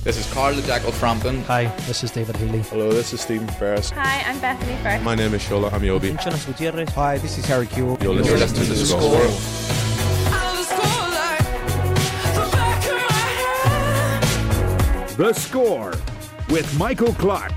This is Carl the Jackal Frampton. Hi, this is David Healy. Hello, this is Stephen Ferris. Hi, I'm Bethany Firth. My name is Shola Amiobi. Jonas Gutierrez. Hi, this is Harry Kewell. You're listening to The Score. The Score with Michael Clark.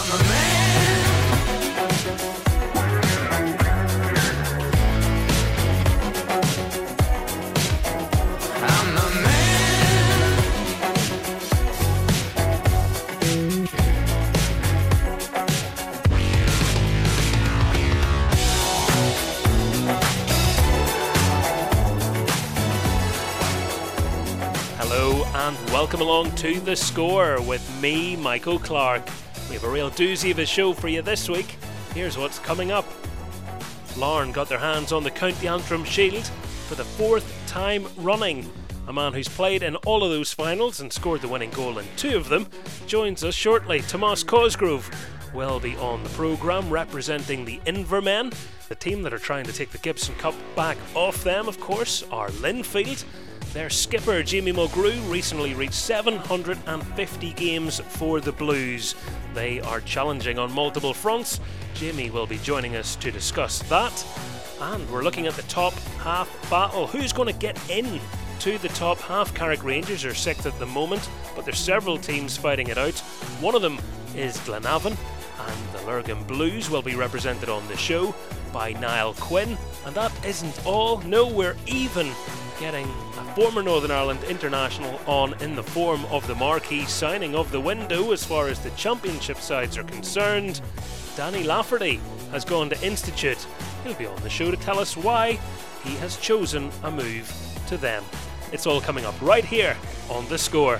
And welcome along to The Score with me, Michael Clark. We have a real doozy of a show for you this week. Here's what's coming up. Larne got their hands on the County Antrim Shield for the fourth time running. A man who's played in all of those finals and scored the winning goal in two of them joins us shortly. Tomas Cosgrove will be on the programme representing the Invermen. The team that are trying to take the Gibson Cup back off them, of course, are Linfield. Their skipper, Jamie Mulgrew, recently reached 750 games for the Blues. They are challenging on multiple fronts. Jamie will be joining us to discuss that. And we're looking at the top half battle. Who's going to get in to the top half? Carrick Rangers are sixth at the moment, but there's several teams fighting it out. One of them is Glenavon, and the Lurgan Blues will be represented on the show by Niall Quinn. And that isn't all. No, we're even getting a former Northern Ireland international on in the form of the marquee signing of the window as far as the championship sides are concerned. Danny Lafferty has gone to Institute. He'll be on the show to tell us why he has chosen a move to them. It's all coming up right here on The Score.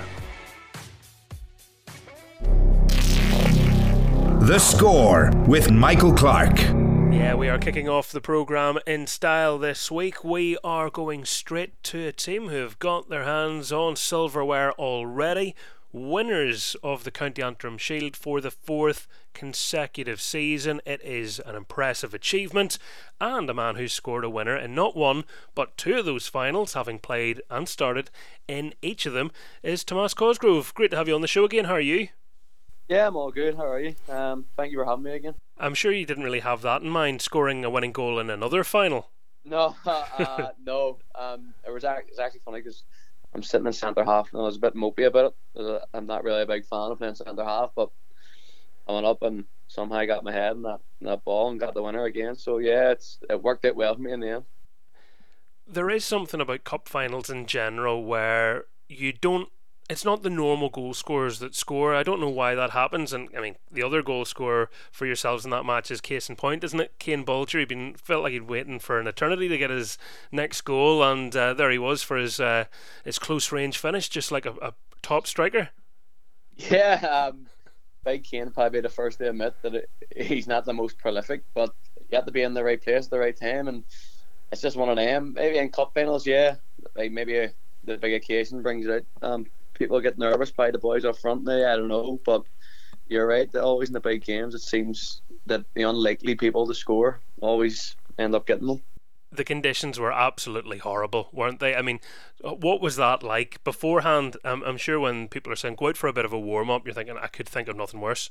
The Score with Michael Clark. Yeah, we are kicking off the programme in style this week. We are going straight to a team who have got their hands on silverware already. Winners of the County Antrim Shield for the fourth consecutive season. It is an impressive achievement, and a man who scored a winner in not one but two of those finals, having played and started in each of them, is Tomas Cosgrove. Great to have you on the show again. How are you? Yeah, I'm all good. How are you? Thank you for having me again. I'm sure you didn't really have that in mind, scoring a winning goal in another final. No, no. It was actually funny because I'm sitting in centre half and I was a bit mopey about it. I'm not really a big fan of playing centre half, but I went up and somehow I got my head in that ball and got the winner again. So yeah, it worked out well for me in the end. There is something about cup finals in general where it's not the normal goal scorers that score. I don't know why that happens, and I mean the other goal scorer for yourselves in that match is case in point, isn't it? Kane Bulger. Felt like he'd waiting for an eternity to get his next goal, and there he was for his close range finish, just like a top striker. Yeah, Big Kane probably be the first to admit that he's not the most prolific, but you have to be in the right place at the right time, and it's just one of them. Maybe in cup finals, yeah, like maybe the big occasion brings it out. People get nervous by the boys up front now, I don't know, but you're right, always in the big games it seems that the unlikely people to score always end up getting them. The conditions were absolutely horrible, weren't they? I mean, what was that like beforehand? I'm sure when people are saying go out for a bit of a warm-up, you're thinking I could think of nothing worse.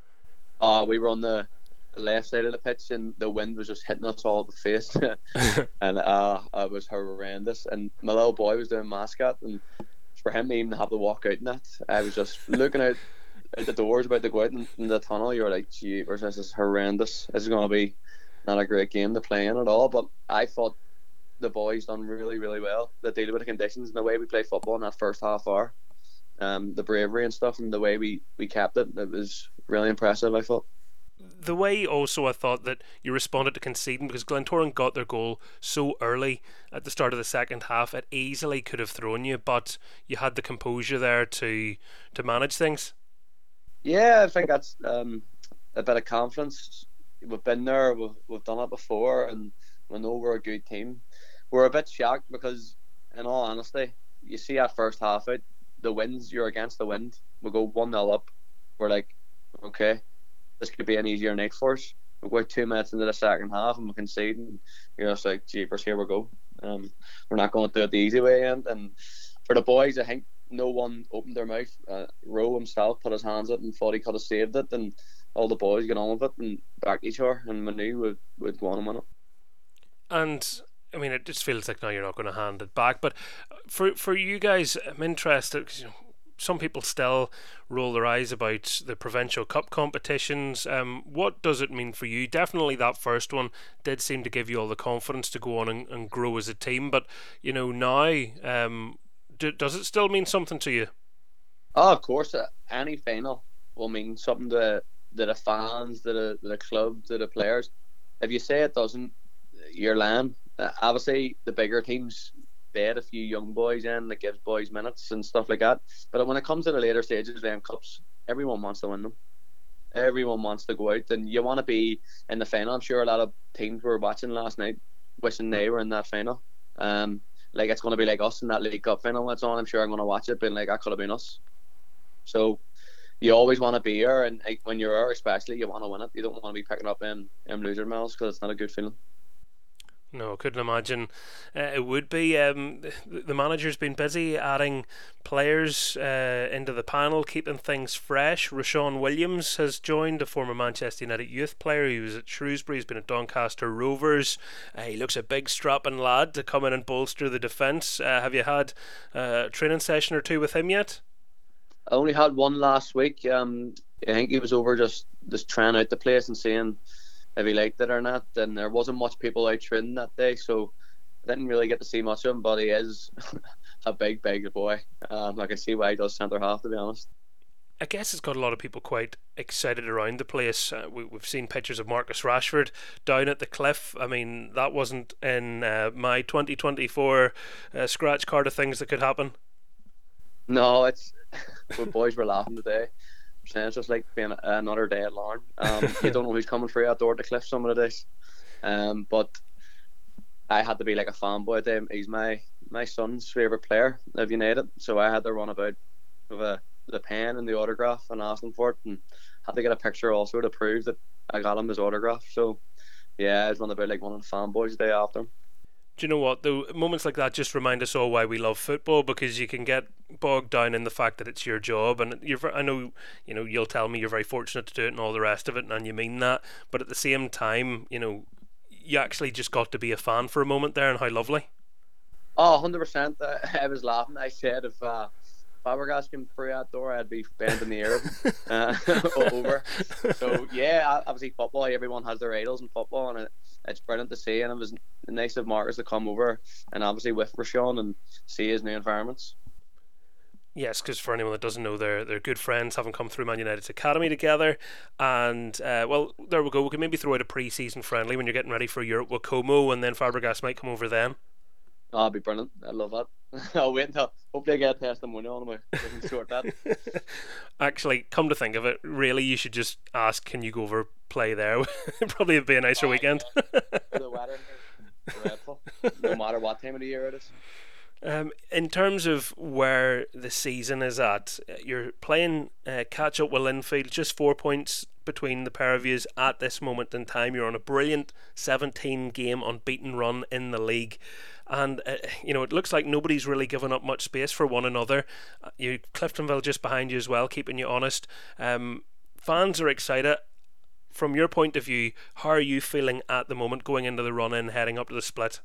We were on the left side of the pitch and the wind was just hitting us all in the face and it was horrendous, and my little boy was doing mascot, and for him to even have to walk out in that, I was just looking out the doors about to go out in the tunnel. You're like, gee, this is horrendous. This is going to be not a great game to play in at all. But I thought the boys done really, really well to deal with the conditions and the way we play football in that first half hour. The bravery and stuff and the way we kept it was really impressive, I thought. The way also I thought that you responded to conceding, because Glentoran got their goal so early at the start of the second half, it easily could have thrown you, but you had the composure there to manage things. Yeah, I think that's a bit of confidence. We've been there, we've done it before, and we know we're a good team. We're a bit shocked because, in all honesty, you see that first half out, the winds, you're against the wind. We go 1-0 up. We're like, okay, this could be an easier night for us. We go 2 minutes into the second half and we concede, and you're just like, jeepers, here we go. We're not going to do it the easy way. And for the boys, I think no one opened their mouth. Rowe himself put his hands up and thought he could have saved it, and all the boys got on with it and backed each other, and we knew we'd go on and win it. And I mean, it just feels like now you're not going to hand it back. But for you guys, I'm interested, 'cause, some people still roll their eyes about the provincial cup competitions. What does it mean for you? Definitely that first one did seem to give you all the confidence to go on and grow as a team. But now, does it still mean something to you? Oh, of course, any final will mean something to the fans, to the club, to the players. If you say it doesn't, you're lying. Obviously, the bigger teams bed a few young boys in that gives boys minutes and stuff like that. But when it comes to the later stages of them cups, everyone wants to win them. Everyone wants to go out, and you want to be in the final. I'm sure a lot of teams were watching last night, wishing they were in that final. Like it's going to be like us in that League Cup final that's on. I'm sure I'm going to watch it, being like, that could have been us. So you always want to be here, and when you're there, especially, you want to win it. You don't want to be picking up loser medals, because it's not a good feeling. No, I couldn't imagine it would be. The manager's been busy adding players into the panel, keeping things fresh. Rashawn Williams has joined, a former Manchester United youth player. He was at Shrewsbury, he's been at Doncaster Rovers. He looks a big strapping lad to come in and bolster the defence. Have you had a training session or two with him yet? I only had one last week. I think he was over just trying out the place and seeing if he liked it or not, and there wasn't much people out training that day, so I didn't really get to see much of him, but he is a big boy. I can see why he does centre half, to be honest. I guess it's got a lot of people quite excited around the place. We've seen pictures of Marcus Rashford down at the cliff. I mean, that wasn't in my 2024 scratch card of things that could happen. No, the boys were laughing today. It's just like being another day at Larne. You don't know who's coming through that door at the cliff some of the days. But I had to be like a fanboy at him. He's my son's favourite player of United, so I had to run about with the pen and the autograph and ask him for it, and had to get a picture also to prove that I got him his autograph. So yeah, I was running about like one of the fanboys the day after him. Do you know what, though? Moments like that just remind us all why we love football, because you can get bogged down in the fact that it's your job, and I know, you'll tell me you're very fortunate to do it and all the rest of it, and you mean that, but at the same time, you actually just got to be a fan for a moment there, and how lovely. Oh, 100%. I was laughing. I said if Fabregas came through that door, I'd be bending the ear over. So yeah, obviously football, everyone has their idols in football, and it's brilliant to see, and it was nice of Marcus to come over and obviously with Rashawn and see his new environments. Yes, because for anyone that doesn't know, they're good friends, having come through Man United's academy together, and well, there we go. We can maybe throw out a pre-season friendly when you're getting ready for Europe with Como, and then Fabregas might come over then. Oh, that'd be brilliant. I love that. I'll wait until hopefully I get a testimonial on me. Sort that. Actually, come to think of it, really, you should just ask, can you go over play there? It'd probably be a nicer weekend. The weather is dreadful, no matter what time of the year it is. In terms of where the season is at, you're playing catch up with Linfield, just 4 points between the pair of you at this moment in time. You're on a brilliant 17 game unbeaten run in the league, and it looks like nobody's really given up much space for one another. Cliftonville just behind you as well, keeping you honest. Fans are excited. From your point of view, how are you feeling at the moment going into the run-in, heading up to the split?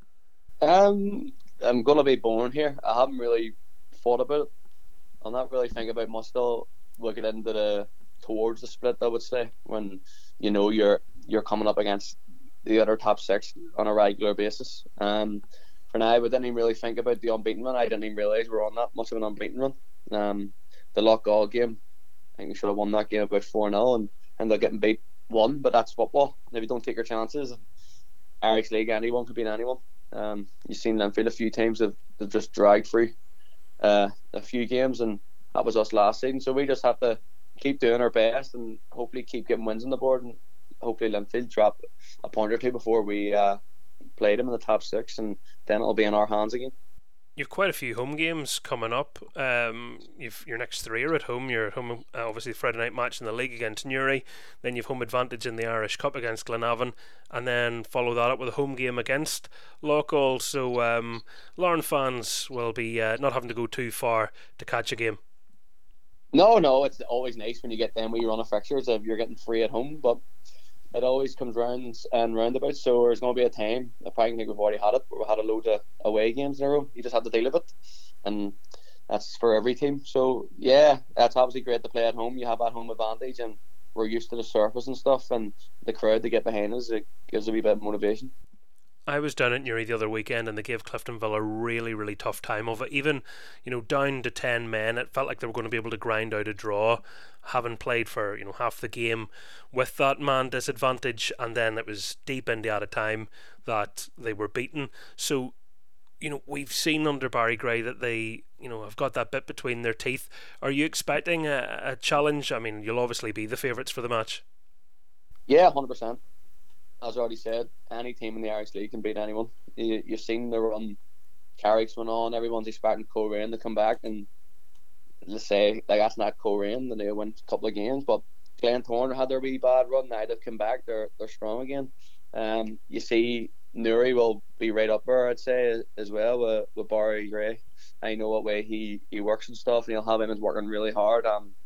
I'm going to be born here. I haven't really thought about it. I'm not really thinking about much still looking into towards the split, I would say, when you're coming up against the other top six on a regular basis. For now, I didn't even really think about the unbeaten run. I didn't even realise we were on that much of an unbeaten run. The Loughgall game, I think we should have won that game about 4-0 and ended up getting beat 1, but that's football. And if you don't take your chances, Irish League, anyone could beat anyone. You've seen Linfield a few times they've just dragged through a few games, and that was us last season. So we just have to keep doing our best and hopefully keep getting wins on the board, and hopefully Linfield drop a point or two before we play them in the top six, and then it'll be in our hands again. You've quite a few home games coming up. Your next three are at home. You're at home, obviously, Friday night match in the league against Newry. Then you've home advantage in the Irish Cup against Glenavon, and then follow that up with a home game against Loughgall. So Larne fans will be not having to go too far to catch a game. No, it's always nice when you get them where you run a fixtures if you're getting free at home, but it always comes round and roundabouts. So there's going to be a time. I probably think we've already had it, but we had a load of away games in a row. You just have to deal with it, and that's for every team. So yeah, that's obviously great to play at home. You have that home advantage, and we're used to the surface and stuff, and the crowd to get behind us. It gives a wee bit of motivation. I was down at Newry the other weekend, and they gave Cliftonville a really, really tough time of it. Even, down to 10 men, it felt like they were going to be able to grind out a draw, having played for, half the game with that man disadvantage, and then it was deep into added time that they were beaten. So, we've seen under Barry Gray that they, have got that bit between their teeth. Are you expecting a challenge? I mean, you'll obviously be the favourites for the match. Yeah, 100%. As I already said, any team in the Irish League can beat anyone. You've seen the run Carrick's went on, everyone's expecting Coleraine to come back, and let's say that's not Coleraine, and they win a couple of games, but Glentoran had their wee bad run, now they've come back, they're strong again. You see Newry will be right up there, I'd say, as well, with Barry Gray. I know what way he works and stuff, and he'll have him working really hard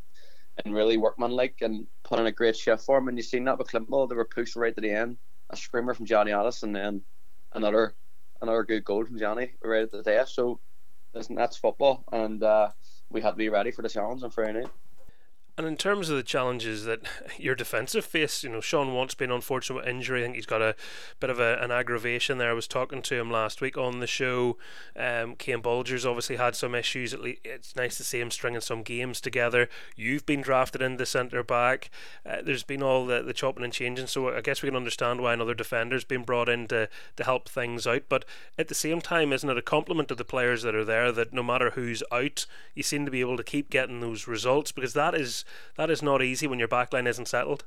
and really workmanlike and put in a great shift for him. And you've seen that with Cliftonville, they were pushed right to the end. A screamer from Johnny Addis, and then another good goal from Johnny right at the death. So listen, that's football, and we had to be ready for the challenge on Friday night. And in terms of the challenges that your defensive face, Sean Want's been unfortunate with injury. I think he's got a bit of an aggravation there. I was talking to him last week on the show. Cian Bulger's obviously had some issues. It's nice to see him stringing some games together. You've been drafted into centre back. There's been all the chopping and changing, so I guess we can understand why another defender's been brought in to help things out. But at the same time, isn't it a compliment to the players that are there that no matter who's out, you seem to be able to keep getting those results, because that is not easy when your backline isn't settled.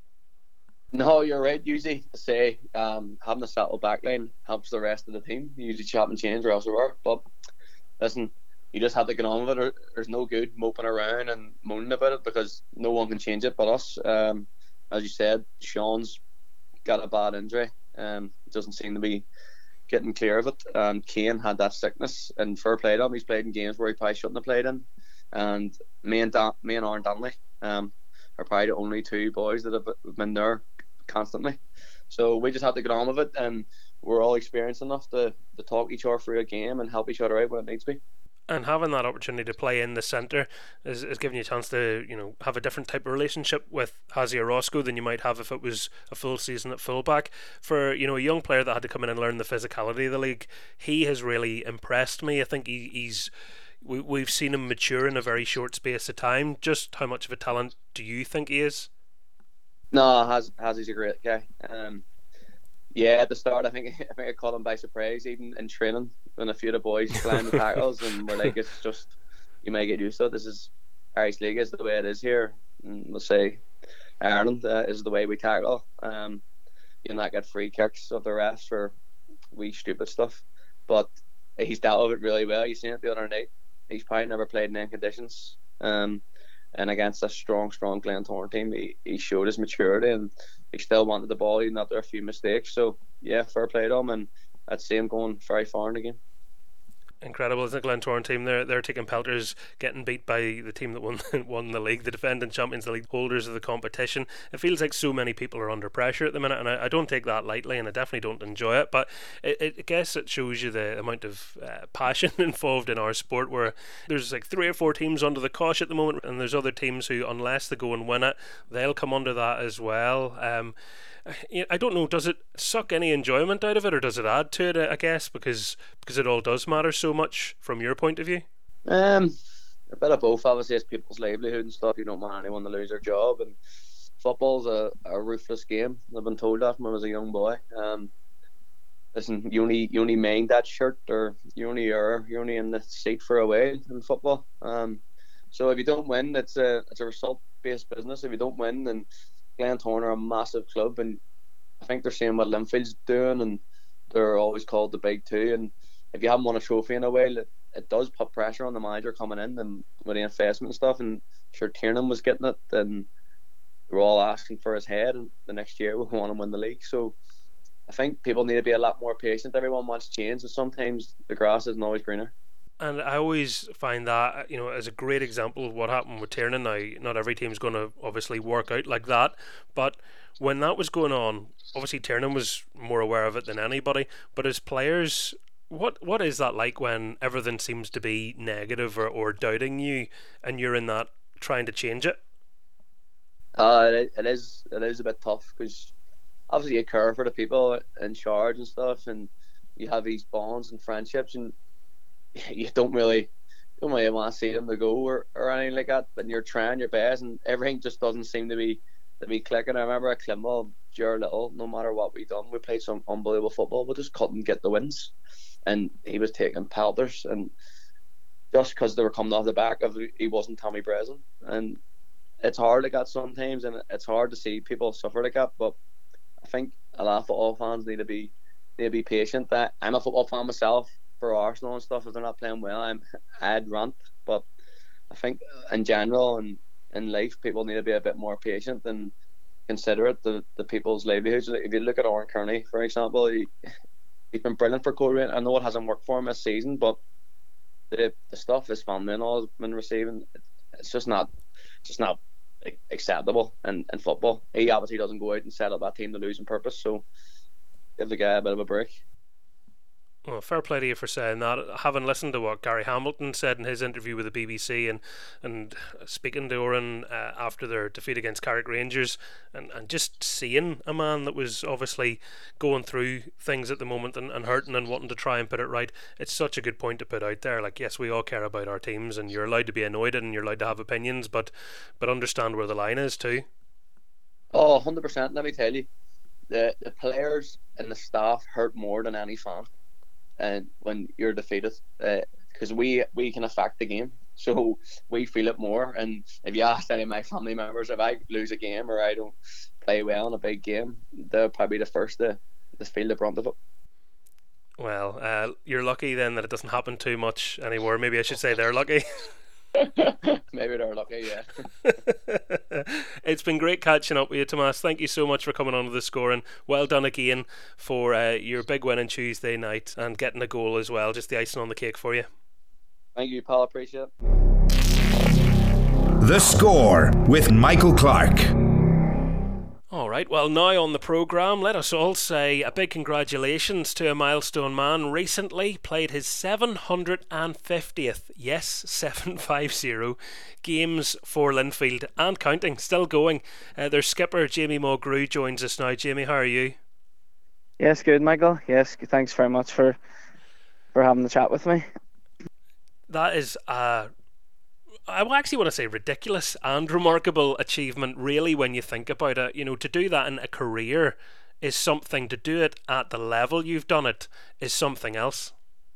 No, you're right. Usually, say having a settled backline helps the rest of the team. You usually chop and change or else we were. But listen, you just have to get on with it. There's no good moping around and moaning about it, because no one can change it but us. As you said, Sean's got a bad injury. Doesn't seem to be getting clear of it. Cian had that sickness, and fair play to him. He's played in games where he probably shouldn't have played in. And me and Aaron Donnelly are probably the only two boys that have been there constantly. So we just have to get on with it, and we're all experienced enough to talk each other through a game and help each other out when it needs to be. And having that opportunity to play in the centre is giving you a chance to have a different type of relationship with Hazy Orozco than you might have if it was a full season at fullback. For a young player that had to come in and learn the physicality of the league, he has really impressed me. I think we've seen him mature in a very short space of time. Just how much of a talent do you think he is? No, Hazy's a great guy. Yeah, at the start, I think I caught him by surprise, even in training, when a few of the boys playing the tackles, and we're like, it's just, you may get used to it. This is Irish League, is the way it is here. And we'll say Ireland is the way we tackle. You'll not get free kicks of the refs for wee stupid stuff, but he's dealt with it really well. You seen it the other night. He's probably never played in any conditions. And against a strong Glentoran team, he showed his maturity, and he still wanted the ball even after a few mistakes. So yeah, fair play to him, and I'd see him going very far in the game. Incredible, isn't it? Glentoran team, they're taking pelters, getting beat by the team that won the league, the defending Champions League holders of the competition. It feels like so many people are under pressure at the minute, and I don't take that lightly, and I definitely don't enjoy it, but I guess it shows you the amount of passion involved in our sport, where there's like 3 or 4 teams under the cosh at the moment, and there's other teams who, unless they go and win it, they'll come under that as well. I don't know, does it suck any enjoyment out of it, or does it add to it, I guess, because it all does matter so much from your point of view? A bit of both. Obviously, it's people's livelihood and stuff. You don't want anyone to lose their job, and football's a ruthless game. I've been told that when I was a young boy. Listen, you only mind that shirt, or you're only in the seat for a while in football. So if you don't win, it's a result-based business. If you don't win, then Glentoran are a massive club, and I think they're seeing what Linfield's doing, and they're always called the Big Two. And if you haven't won a trophy in a while, it does put pressure on the manager coming in and with the investment and stuff. And sure, Tiernan was getting it, and we're all asking for his head. And the next year we want to win the league. So I think people need to be a lot more patient. Everyone wants change, and sometimes the grass isn't always greener. And I always find that, as a great example of what happened with Tiernan. Now, not every team's going to obviously work out like that, but when that was going on, obviously Tiernan was more aware of it than anybody. But as players, what is that like when everything seems to be negative or doubting you, and you're in that trying to change it? It is a bit tough because obviously you care for the people in charge and stuff, and you have these bonds and friendships, and you don't really want to see them to go or anything like that. But you're trying your best, and everything just doesn't seem to be clicking. I remember at Clinwell, Gerard Little, no matter what we done, we played some unbelievable football, but just couldn't get the wins. And he was taking pelters, and just because they were coming off the back of, he wasn't Tommy Breslin, and it's hard like that sometimes, and it's hard to see people suffer like that. But I think a lot of football fans need to be patient. That I'm a football fan myself. For Arsenal and stuff, if they're not playing well, I'd rant. But I think in general and in life, people need to be a bit more patient and considerate the people's livelihoods. If you look at Oran Kearney, for example, he's been brilliant for Coleraine. I know it hasn't worked for him this season, but the stuff his family and all has been receiving, it's just not acceptable in football. He obviously doesn't go out and set up that team to lose on purpose, so give the guy a bit of a break. Well, fair play to you for saying that. Having listened to what Gary Hamilton said in his interview with the BBC and speaking to Oran after their defeat against Carrick Rangers, and just seeing a man that was obviously going through things at the moment and hurting and wanting to try and put it right, it's such a good point to put out there. Like, yes, we all care about our teams, and you're allowed to be annoyed and you're allowed to have opinions, but understand where the line is too. Oh, 100%. Let me tell you, the players and the staff hurt more than any fan. And when you're defeated, because we can affect the game, so we feel it more. And if you ask any of my family members, if I lose a game or I don't play well in a big game, they're probably the first to feel the brunt of it. Well, you're lucky then that it doesn't happen too much anymore. Maybe I should say they're lucky. Maybe they're lucky, yeah. It's been great catching up with you, Tomas. Thank you so much for coming on to The Score, and well done again for your big win on Tuesday night and getting a goal as well. Just the icing on the cake for you. Thank you, pal. Appreciate it. The Score with Michael Clark. Alright, well, now on the programme, let us all say a big congratulations to a milestone man. Recently played his 750th, yes, 750 games for Linfield and counting, still going. Their skipper Jamie Mulgrew joins us now. Jamie, how are you? Yes, good, Michael. Yes, thanks very much for having the chat with me. That is I actually want to say ridiculous and remarkable achievement, really, when you think about it. To do that in a career is something. To do it at the level you've done it is something else.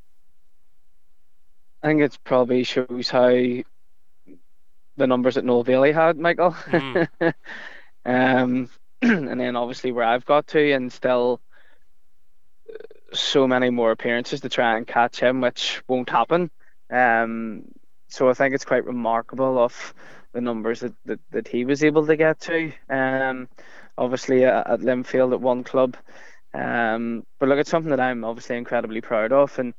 I think it probably shows how the numbers that Noel Bailey had, Michael. And then obviously where I've got to, and still so many more appearances to try and catch him, which won't happen. So I think it's quite remarkable of the numbers that he was able to get to. Obviously at Linfield at one club. But look, it's something that I'm obviously incredibly proud of, and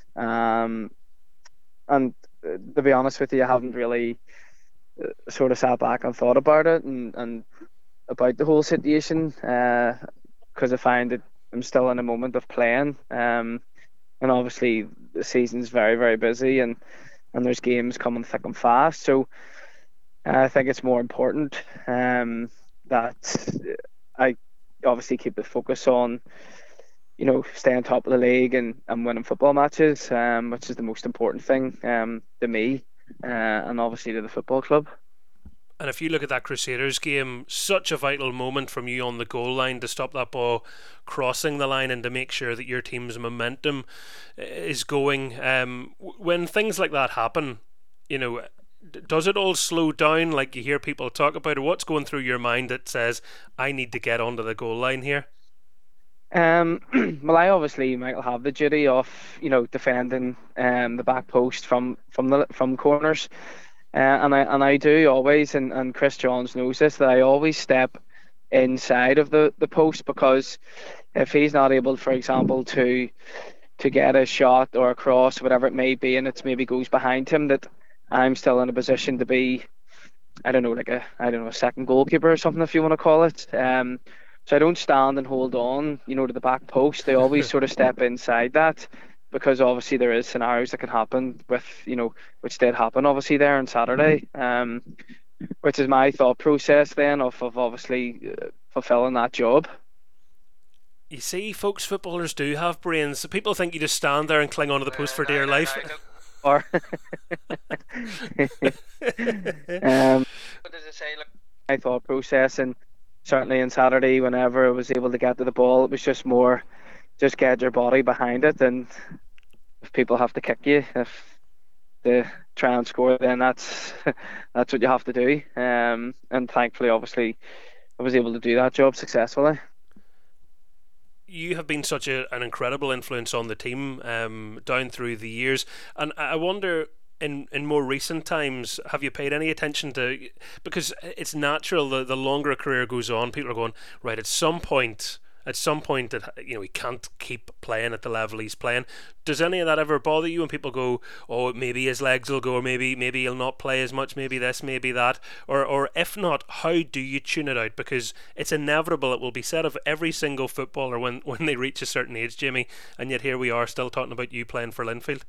to be honest with you, I haven't really sort of sat back and thought about it and about the whole situation, because I find that I'm still in a moment of playing, and obviously the season's very, very busy, and there's games coming thick and fast. So I think it's more important that I obviously keep the focus on, staying top of the league and winning football matches, which is the most important thing to me, and obviously to the football club. And if you look at that Crusaders game, such a vital moment from you on the goal line to stop that ball crossing the line and to make sure that your team's momentum is going. When things like that happen, does it all slow down, like you hear people talk about it? What's going through your mind that says, I need to get onto the goal line here? Well, I obviously might have the duty of, defending the back post from corners, and I do always, and Chris Johns knows this, that I always step inside of the post, because if he's not able, for example, to get a shot or a cross, whatever it may be, and it maybe goes behind him, that I'm still in a position to be, I don't know, like a second goalkeeper or something, if you want to call it. So I don't stand and hold on, to the back post. They always sort of step inside that, because obviously there is scenarios that can happen with, which did happen obviously there on Saturday. Which is my thought process then of obviously fulfilling that job. You see, folks, footballers do have brains. People think you just stand there and cling onto the post for dear life. Or but as I say, look, my thought process, and certainly on Saturday, whenever I was able to get to the ball, it was just more, just get your body behind it, and if people have to kick you, if they try and score, then that's what you have to do. And thankfully, obviously, I was able to do that job successfully. You have been such an incredible influence on the team down through the years, and I wonder, in more recent times, have you paid any attention to, because it's natural, the longer a career goes on, people are going, right, at some point that he can't keep playing at the level he's playing. Does any of that ever bother you when people go, oh, maybe his legs will go, or maybe he'll not play as much, maybe this, maybe that, or if not, how do you tune it out? Because it's inevitable, it will be said of every single footballer when they reach a certain age, Jamie, and yet here we are still talking about you playing for Linfield.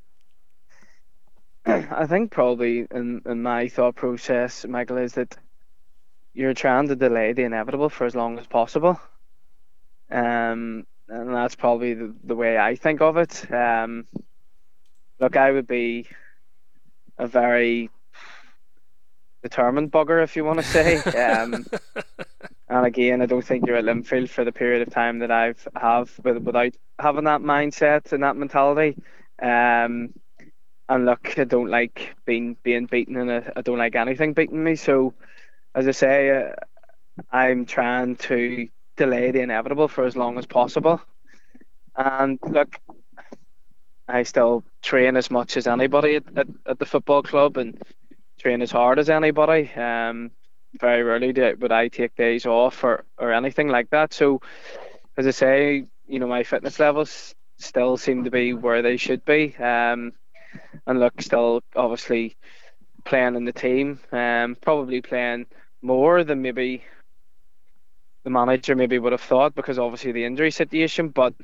I think probably in my thought process, Michael, is that you're trying to delay the inevitable for as long as possible. And that's probably the way I think of it. Look, I would be a very determined bugger, if you want to say. And again, I don't think you're at Linfield for the period of time that have without having that mindset and that mentality. And look, I don't like being beaten, and I don't like anything beating me. So, as I say, I'm trying to delay the inevitable for as long as possible. And look, I still train as much as anybody at the football club, and train as hard as anybody. Very rarely would I take days off or anything like that. So, as I say, my fitness levels still seem to be where they should be. And look, still obviously playing in the team, probably playing more than maybe the manager maybe would have thought, because obviously the injury situation, but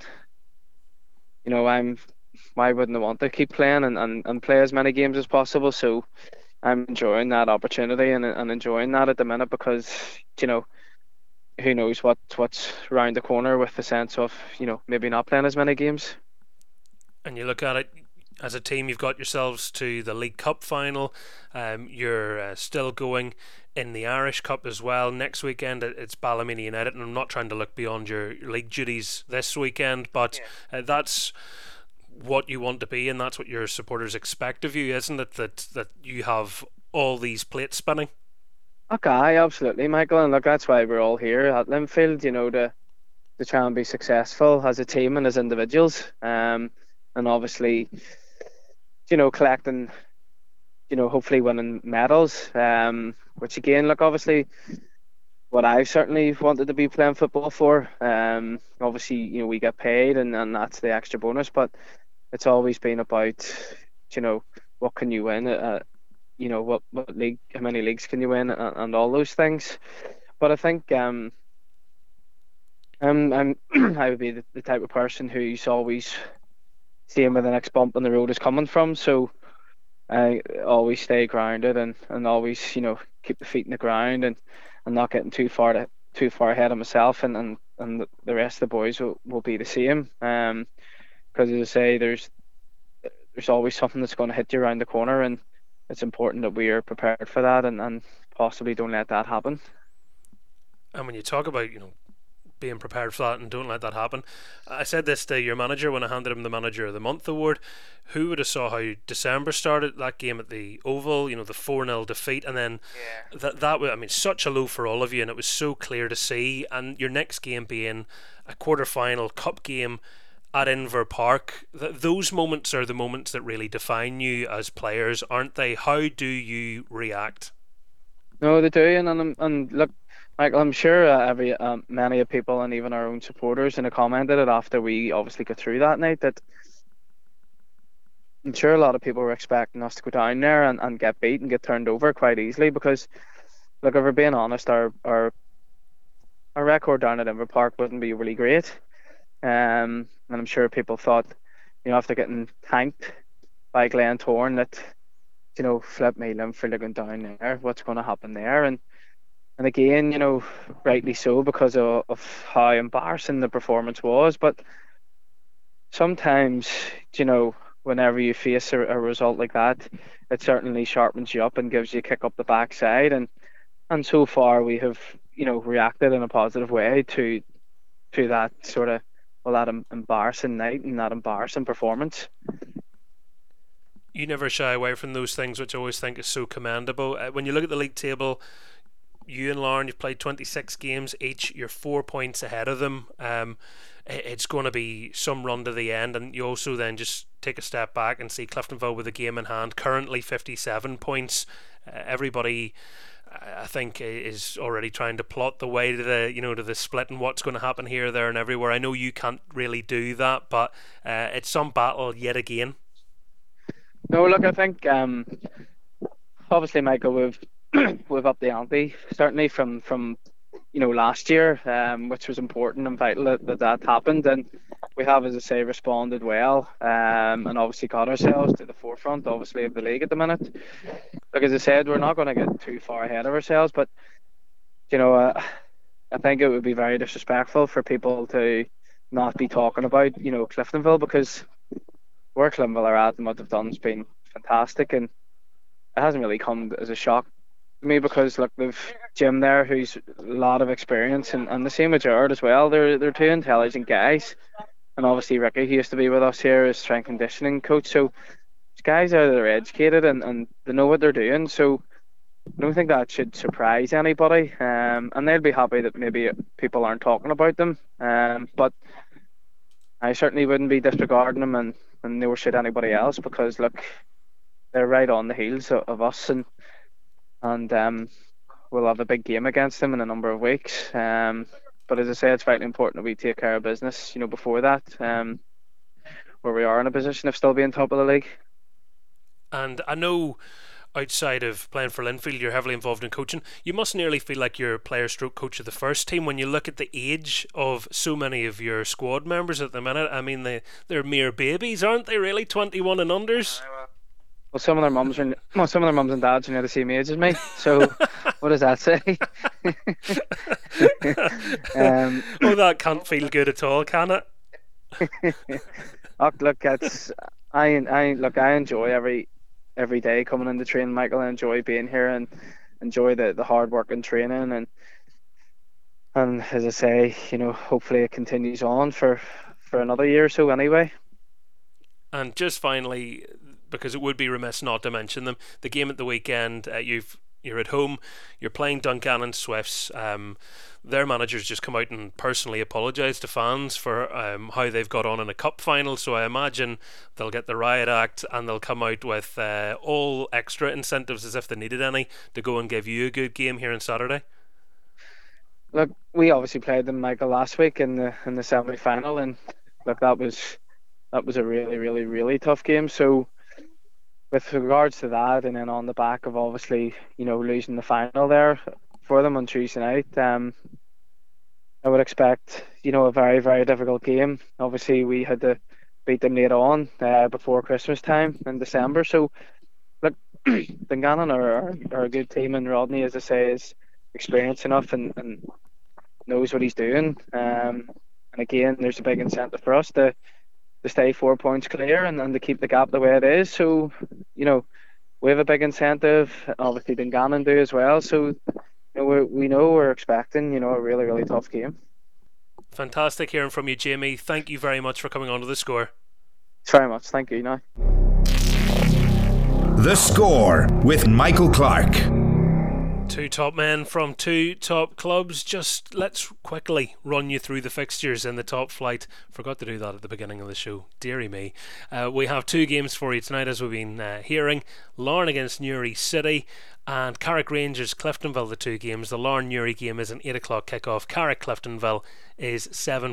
why wouldn't I want to keep playing and play as many games as possible? So I'm enjoying that opportunity and enjoying that at the minute, because who knows what's around the corner, with the sense of maybe not playing as many games. And you look at it as a team, you've got yourselves to the League Cup final. You're still going in the Irish Cup as well. Next weekend it's Ballymena United, and I'm not trying to look beyond your league duties this weekend, but that's what you want to be, and that's what your supporters expect of you, isn't it? That you have all these plates spinning. Okay, absolutely, Michael, and look, that's why we're all here at Linfield, to try and be successful as a team and as individuals, and obviously, collecting, hopefully winning medals, which again, look, obviously what I've certainly wanted to be playing football for. Obviously, we get paid, and that's the extra bonus, but it's always been about, what can you win, what league, how many leagues can you win, and all those things. But I think I would be the type of person who's always seeing where the next bump on the road is coming from, so I always stay grounded and always keep the feet in the ground and not getting too far ahead of myself, and the rest of the boys will be the same, because as I say, there's always something that's going to hit you around the corner, and it's important that we are prepared for that and possibly don't let that happen. And when you talk about being prepared for that and don't let that happen. I said this to your manager when I handed him the Manager of the Month award. Who would have saw how December started, that game at the Oval, the 4-0 defeat, and then that was, such a low for all of you, and it was so clear to see. And your next game being a quarter-final cup game at Inver Park, those moments are the moments that really define you as players, aren't they? How do you react? No, they do, and look, Michael, I'm sure many people and even our own supporters have commented it after we obviously got through that night, that I'm sure a lot of people were expecting us to go down there and get beat and get turned over quite easily, because look, if we're being honest, our record down at Inver Park wouldn't be really great, and I'm sure people thought, after getting tanked by Glentoran, that flip me Linford looking down there, what's going to happen there? And again, rightly so, because of how embarrassing the performance was. But sometimes, whenever you face a result like that, it certainly sharpens you up and gives you a kick up the backside. And so far we have, reacted in a positive way to that sort of, that embarrassing night and that embarrassing performance. You never shy away from those things, which I always think is so commendable. When you look at the league table, you and Lauren, you've played 26 games each. You're 4 points ahead of them. It's going to be some run to the end, and you also then just take a step back and see Cliftonville with a game in hand, currently 57 points. Everybody, I think, is already trying to plot the way to the split and what's going to happen here, there, and everywhere. I know you can't really do that, but it's some battle yet again. No, look, I think obviously, Michael, we've upped the ante certainly from last year, which was important and vital that happened, and we have, as I say, responded well, and obviously got ourselves to the forefront, obviously, of the league at the minute. Like, as I said, we're not going to get too far ahead of ourselves, but I think it would be very disrespectful for people to not be talking about Cliftonville, because where Cliftonville are at and what they've done has been fantastic, and it hasn't really come as a shock to me, because look, they've Jim there, who's a lot of experience, and the same with Jared as well. They're two intelligent guys, and obviously Ricky, who used to be with us here as strength conditioning coach. So these guys are educated and they know what they're doing. So I don't think that should surprise anybody, and they'll be happy that maybe people aren't talking about them. But I certainly wouldn't be disregarding them, and nor should anybody else, because look, they're right on the heels of us, and we'll have a big game against them in a number of weeks. But as I say, it's vitally important that we take care of business, before that, where we are in a position of still being top of the league. And I know, outside of playing for Linfield, you're heavily involved in coaching. You must nearly feel like you're player stroke coach of the first team when you look at the age of so many of your squad members at the minute. I mean, they're mere babies, aren't they, really? 21 and unders? Well, some of their mums and dads are near the same age as me. So, what does that say? That can't feel good at all, can it? Look, I enjoy every day coming into training, Michael. I enjoy being here and enjoy the hard work and training, and as I say, hopefully it continues on for another year or so anyway. And just finally, because it would be remiss not to mention them, the game at the weekend, you're at home, you're playing Dungannon Swifts. Their manager's just come out and personally apologised to fans for how they've got on in a cup final, so I imagine they'll get the riot act and they'll come out with all extra incentives, as if they needed any, to go and give you a good game here on Saturday. Look, we obviously played them, Michael, last week in the semi-final, and look, that was a really, really, really tough game. So with regards to that, and then on the back of obviously losing the final there for them on Tuesday night, I would expect a very, very difficult game. Obviously we had to beat them late on before Christmas time in December. So look, Dungannon are a good team, and Rodney, as I say, is experienced enough and knows what he's doing. And again, there's a big incentive for us to stay 4 points clear and to keep the gap the way it is. So, we have a big incentive. Obviously, Dungannon do as well. So, we know we're expecting, a really, really tough game. Fantastic hearing from you, Jamie. Thank you very much for coming on to The Score. Very much. Thank you. Now. The Score with Michael Clark. Two top men from two top clubs. Just let's quickly run you through the fixtures in the top flight. Forgot to do that at the beginning of the show. Deary me. We have two games for you tonight, as we've been hearing. Larne against Newry City and Carrick Rangers Cliftonville, the two games. The Larne Newry game is an 8 o'clock kickoff. Carrick Cliftonville is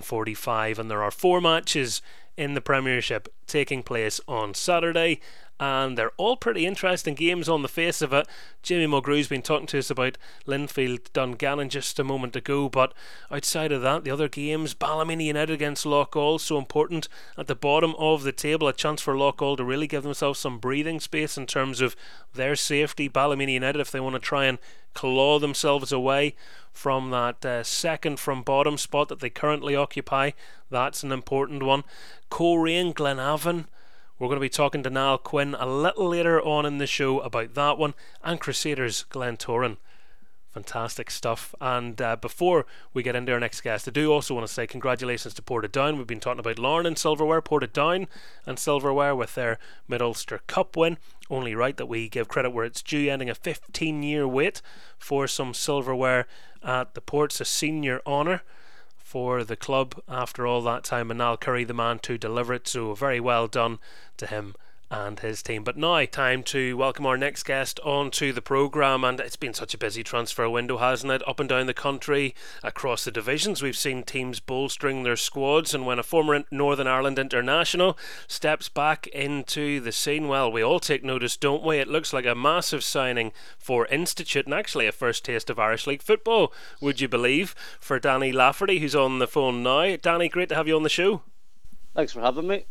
7:45, and there are 4 matches in the Premiership taking place on Saturday, and they're all pretty interesting games on the face of it. Jamie Mulgrew's been talking to us about Linfield Dungannon just a moment ago, but outside of that, the other games, Ballymena United against Loughgall, so important at the bottom of the table, a chance for Loughgall to really give themselves some breathing space in terms of their safety. Ballymena United, if they want to try and claw themselves away from that second from bottom spot that they currently occupy, that's an important one. Coleraine Glenavon, we're going to be talking to Niall Quinn a little later on in the show about that one, and Crusaders Glentoran. Fantastic stuff. And before we get into our next guest, I do also want to say congratulations to Portadown. We've been talking about Larne and Silverware. Portadown and Silverware with their Mid-Ulster Cup win. Only right that we give credit where it's due, ending a 15-year wait for some silverware at the Ports, a senior honour for the club after all that time, and Niall Curry the man to deliver it, so very well done to him and his team. But now, time to welcome our next guest onto the programme, and it's been such a busy transfer window, hasn't it? Up and down the country, across the divisions, we've seen teams bolstering their squads, and when a former Northern Ireland international steps back into the scene, well, we all take notice, don't we? It looks like a massive signing for Institute, and actually a first taste of Irish League football, would you believe, for Danny Lafferty, who's on the phone now. Danny, great to have you on the show. Thanks for having me.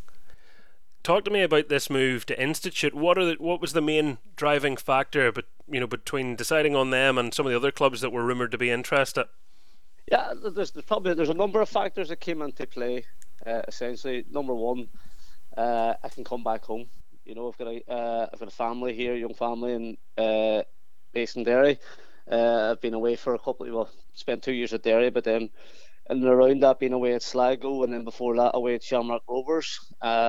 Talk to me about this move to Institute. What was the main driving factor, between deciding on them and some of the other clubs that were rumoured to be interested? Yeah, there's a number of factors that came into play. Essentially, number one, I can come back home. I've got a family here, young family, and based in Derry. I've been away for spent 2 years at Derry, but then and around that, been away at Sligo, and then before that, away at Shamrock Rovers.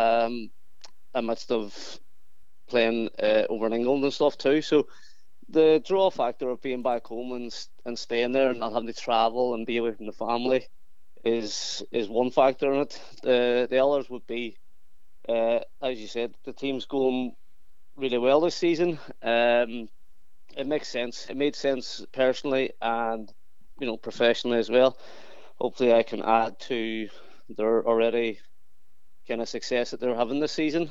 Amidst of playing over in England and stuff too. So the draw factor of being back home and staying there and not having to travel and be away from the family is one factor in it. The others would be, as you said, the team's going really well this season. It makes sense. It made sense personally and professionally as well. Hopefully I can add to their already kind of success that they're having this season.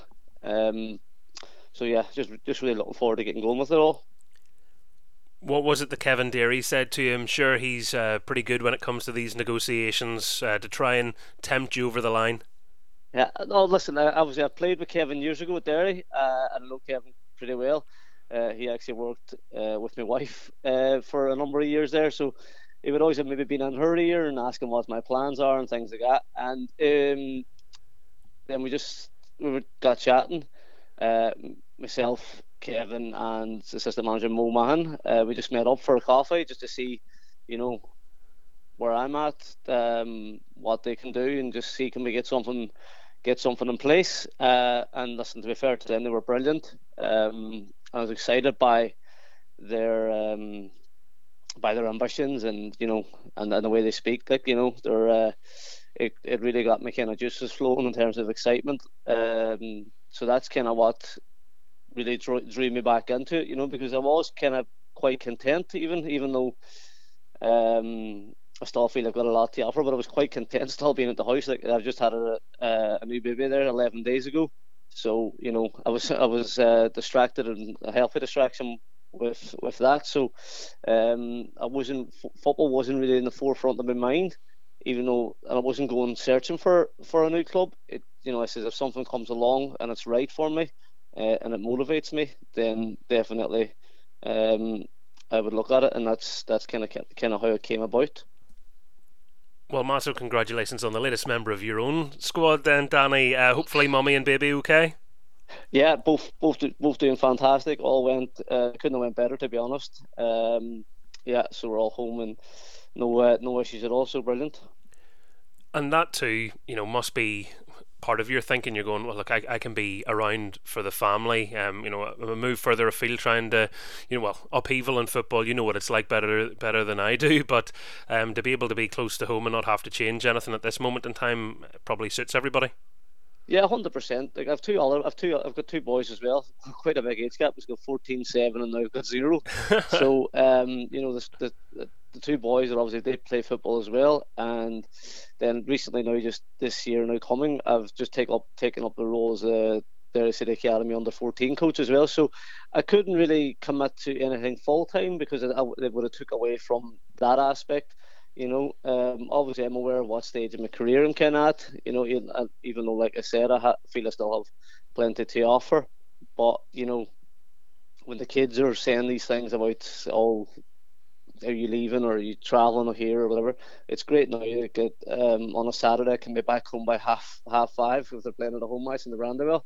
So yeah, just really looking forward to getting going with it all. What was it that Kevin Derry said to you? I'm sure he's pretty good when it comes to these negotiations to try and tempt you over the line. Yeah, no, listen, obviously I played with Kevin years ago at Derry, and I know Kevin pretty well. He actually worked with my wife for a number of years there, so he would always have maybe been in her ear and asking what my plans are and things like that. And then we got chatting, myself, Kevin, and assistant manager Mo Mahan. We just met up for a coffee just to see, where I'm at, what they can do, and just see can we get something in place. And listen, to be fair to them, they were brilliant. I was excited by their ambitions and and the way they speak. They're it really got me kind of juices flowing in terms of excitement. So that's kind of what really drew me back into it, because I was kind of quite content, even though I still feel I've got a lot to offer, but I was quite content still being at the house. Like, I've just had a new baby there 11 days ago, so I was distracted, and a healthy distraction with that. So football wasn't really in the forefront of my mind, even though I wasn't going searching for a new club. I said if something comes along and it's right for me and it motivates me, then definitely I would look at it, and that's kind of how it came about. Well, massive congratulations on the latest member of your own squad then, Danny. Hopefully mummy and baby okay? Yeah, both doing fantastic. All couldn't have went better, to be honest. So we're all home and no issues at all, so brilliant. And that too, must be part of your thinking. You're going, well, look, I can be around for the family. A move further afield, trying to, upheaval in football. You know what it's like better than I do. But to be able to be close to home and not have to change anything at this moment in time probably suits everybody. Yeah, 100%. Like I've got two boys as well. Quite a big age gap. We've got 14, 7, and now I've got 0. So the two boys are obviously, they play football as well, and then recently now, just this year now coming, I've just taken up the role as a Derry City Academy under 14 coach as well. So I couldn't really commit to anything full time because it would have took away from that aspect. Obviously I'm aware of what stage of my career I'm kind of at. Even though, like I said, I feel I still have plenty to offer. But when the kids are saying these things about, are you leaving or are you travelling or here or whatever, it's great now. You get on a Saturday I can be back home by half 5 if they're playing at a home match in the Brandywell,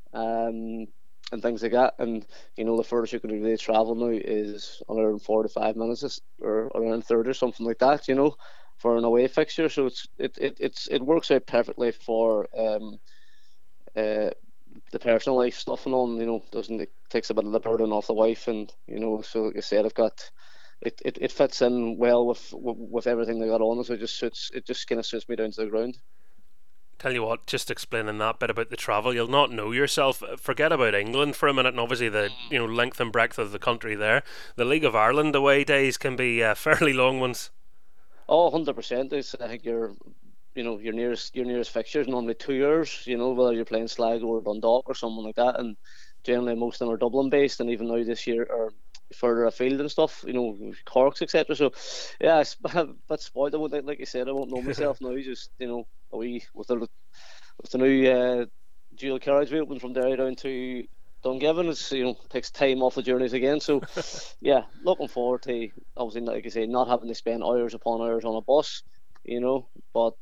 and things like that. And the furthest you can really travel now is around 45 minutes or around 30 or something like that, for an away fixture. So it works out perfectly for the personal life stuff and all. It takes a bit of the burden off the wife, and so like I said, I've got it fits in well with everything they got on. So it just kind of suits me down to the ground. Tell you what, just explaining that bit about the travel, you'll not know yourself. Forget about England for a minute, and obviously the length and breadth of the country there. The League of Ireland away days can be fairly long ones. Oh, 100%. I think your nearest fixtures normally 2 years. Whether you're playing Sligo or Dundalk or something like that, and generally most of them are Dublin based, and even now this year are further afield and stuff, Corks, etc. So yeah, I'm a bit spoiled. Like you said, I won't know myself now. Just with the new dual carriageway open from Derry down to Dungiven, it's takes time off the journeys again. So yeah, looking forward to, obviously, like I say, not having to spend hours upon hours on a bus. But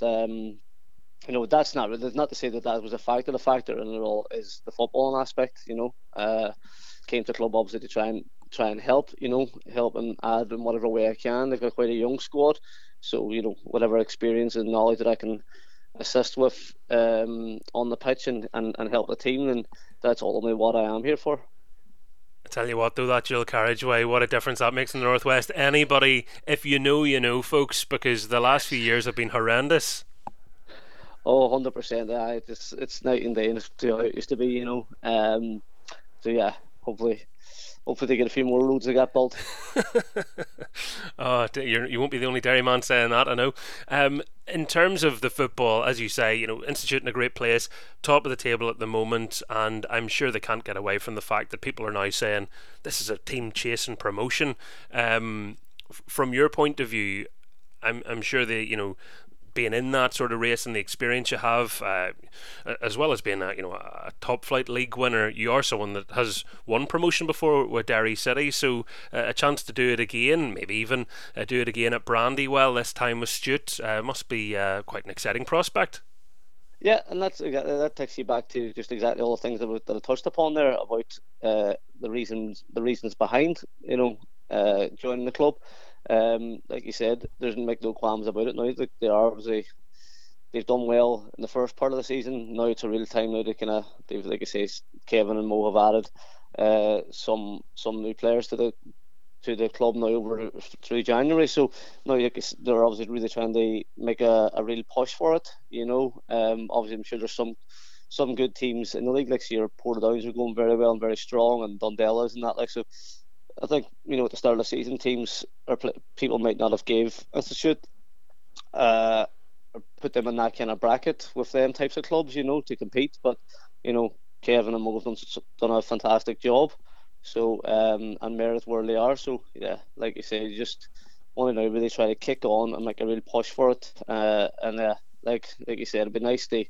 that's not to say that was a factor. The factor in it all is the footballing aspect. Came to the club obviously to try and help and add in whatever way I can. They've got quite a young squad, so whatever experience and knowledge that I can assist with on the pitch and help the team, and that's ultimately what I am here for. I tell you what, though, that dual carriageway, what a difference that makes in the Northwest. Anybody, if you know, folks, because the last few years have been horrendous. Oh, 100%. It's night and day to how it used to be, so yeah, hopefully they get a few more roads that get built. Oh, you won't be the only Derry man saying that, I know. In terms of the football, as you say, Institute in a great place, top of the table at the moment, and I'm sure they can't get away from the fact that people are now saying this is a team chasing promotion. From your point of view, I'm sure they, being in that sort of race and the experience you have, as well as being a top flight league winner, you are someone that has won promotion before with Derry City, so a chance to do it again, maybe even do it again at Brandywell, this time with Stewart, must be quite an exciting prospect. Yeah, and that takes you back to just exactly all the things that I touched upon there about the reasons behind joining the club. Like you said, there's no qualms about it now. They are obviously, they've done well in the first part of the season. Now it's a real time now to they've, like I say, Kevin and Mo have added some new players to the club now over through January. So now they're obviously really trying to make a real push for it. Obviously I'm sure there's some good teams in the league. Like your Portadowns are going very well and very strong, and Dundella's and that. So I think at the start of the season, teams or people might not have gave Institute or put them in that kind of bracket with them types of clubs, to compete. But Kevin and Mo have done a fantastic job. So and merit where they are. So yeah, like you say, you just want to now really try to kick on and make a real push for it. Like you said, it'd be nice to,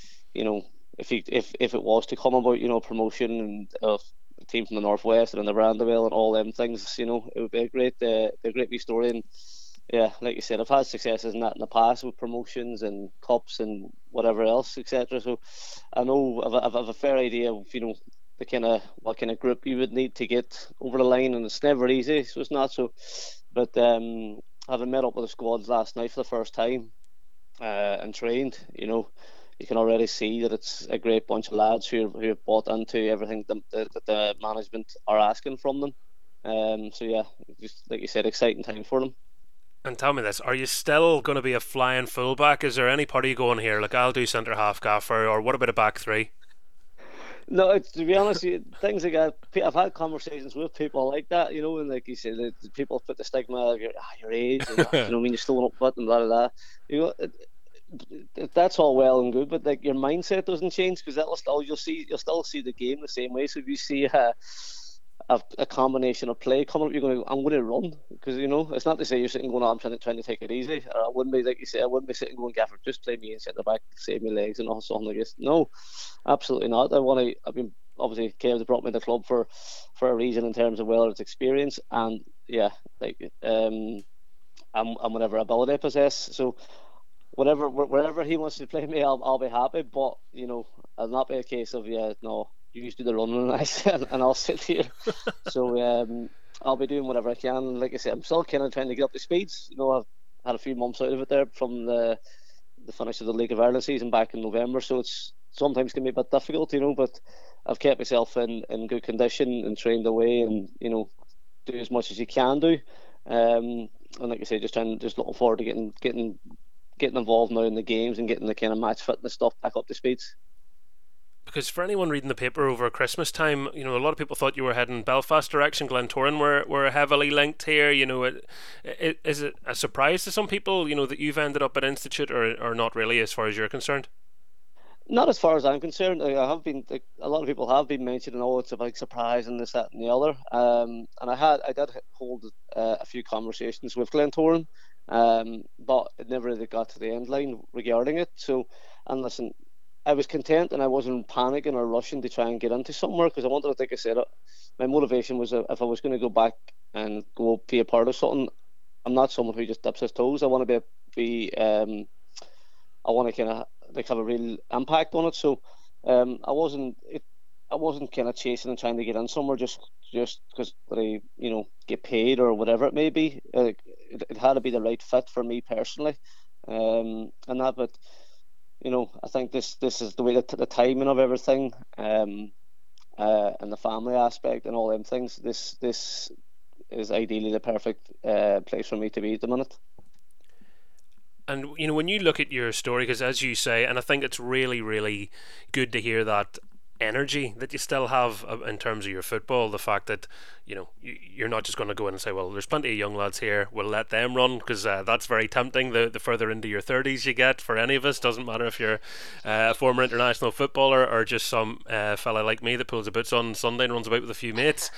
if it was to come about, promotion and a team from the Northwest and in the Brandywell and all them things, it would be a great wee story. And yeah, like you said, I've had successes in that in the past with promotions and cups and whatever else, etc. So I know I've a fair idea of what kind of group you would need to get over the line, and it's never easy. So it's not so. But having met up with the squads last night for the first time, and trained, you can already see that it's a great bunch of lads who have bought into everything that the management are asking from them. So yeah, just like you said, exciting time for them. And tell me this, are you still going to be a flying fullback? Is there any part of you going here, like I'll do centre half gaffer, or what about a back three? No, to be honest, things like that, I've had conversations with people like that, and like you said, the people put the stigma of your age, and when you're still up butt and blah blah blah. That's all well and good, but like your mindset doesn't change, because you'll still see the game the same way. So if you see a combination of play coming up, I'm going to run, because it's not to say you're sitting going, I'm trying to take it easy. I wouldn't be, like you say, I wouldn't be sitting going, Gaffer, just play me in centre back, save my legs and all something like this. No, absolutely not. I've been, obviously Kev brought me to the club for a reason, in terms of whether it's experience and and whatever ability I possess. So wherever he wants to play me, I'll be happy. But I'll not be a case of you used to do the running and I'll sit here. So I'll be doing whatever I can. Like I said, I'm still kind of trying to get up to speeds. I've had a few months out of it there from the finish of the League of Ireland season back in November. So it's sometimes can be a bit difficult, but I've kept myself in good condition and trained away, and do as much as you can do. And like I say, just looking forward to getting involved now in the games and getting the kind of match fitness stuff back up to speeds. Because for anyone reading the paper over Christmas time, a lot of people thought you were heading Belfast direction. Glentoran were heavily linked here. Is it a surprise to some people, that you've ended up at Institute, or not really, as far as you're concerned? Not as far as I'm concerned. I have been. A lot of people have been mentioning, it's a big surprise and this, that, and the other. And I did hold a few conversations with Glentoran, but it never really got to the end line regarding it. So, and listen, I was content, and I wasn't panicking or rushing to try and get into somewhere, because I wanted to, like I said, my motivation was, if I was going to go back and go be a part of something, I'm not someone who just dips his toes. I want to I want to kind of have a real impact on it. So I wasn't kind of chasing and trying to get in somewhere just because I get paid or whatever it may be. It had to be the right fit for me personally, and that. But I think this is the way the timing of everything, and the family aspect and all them things. This is ideally the perfect place for me to be at the minute. And when you look at your story, because as you say, and I think it's really, really good to hear that energy that you still have in terms of your football, the fact that you're not just going to go in and say, well, there's plenty of young lads here, we'll let them run, because that's very tempting the further into your 30s you get, for any of us. Doesn't matter if you're a former international footballer or just some fella like me that pulls the boots on Sunday and runs about with a few mates.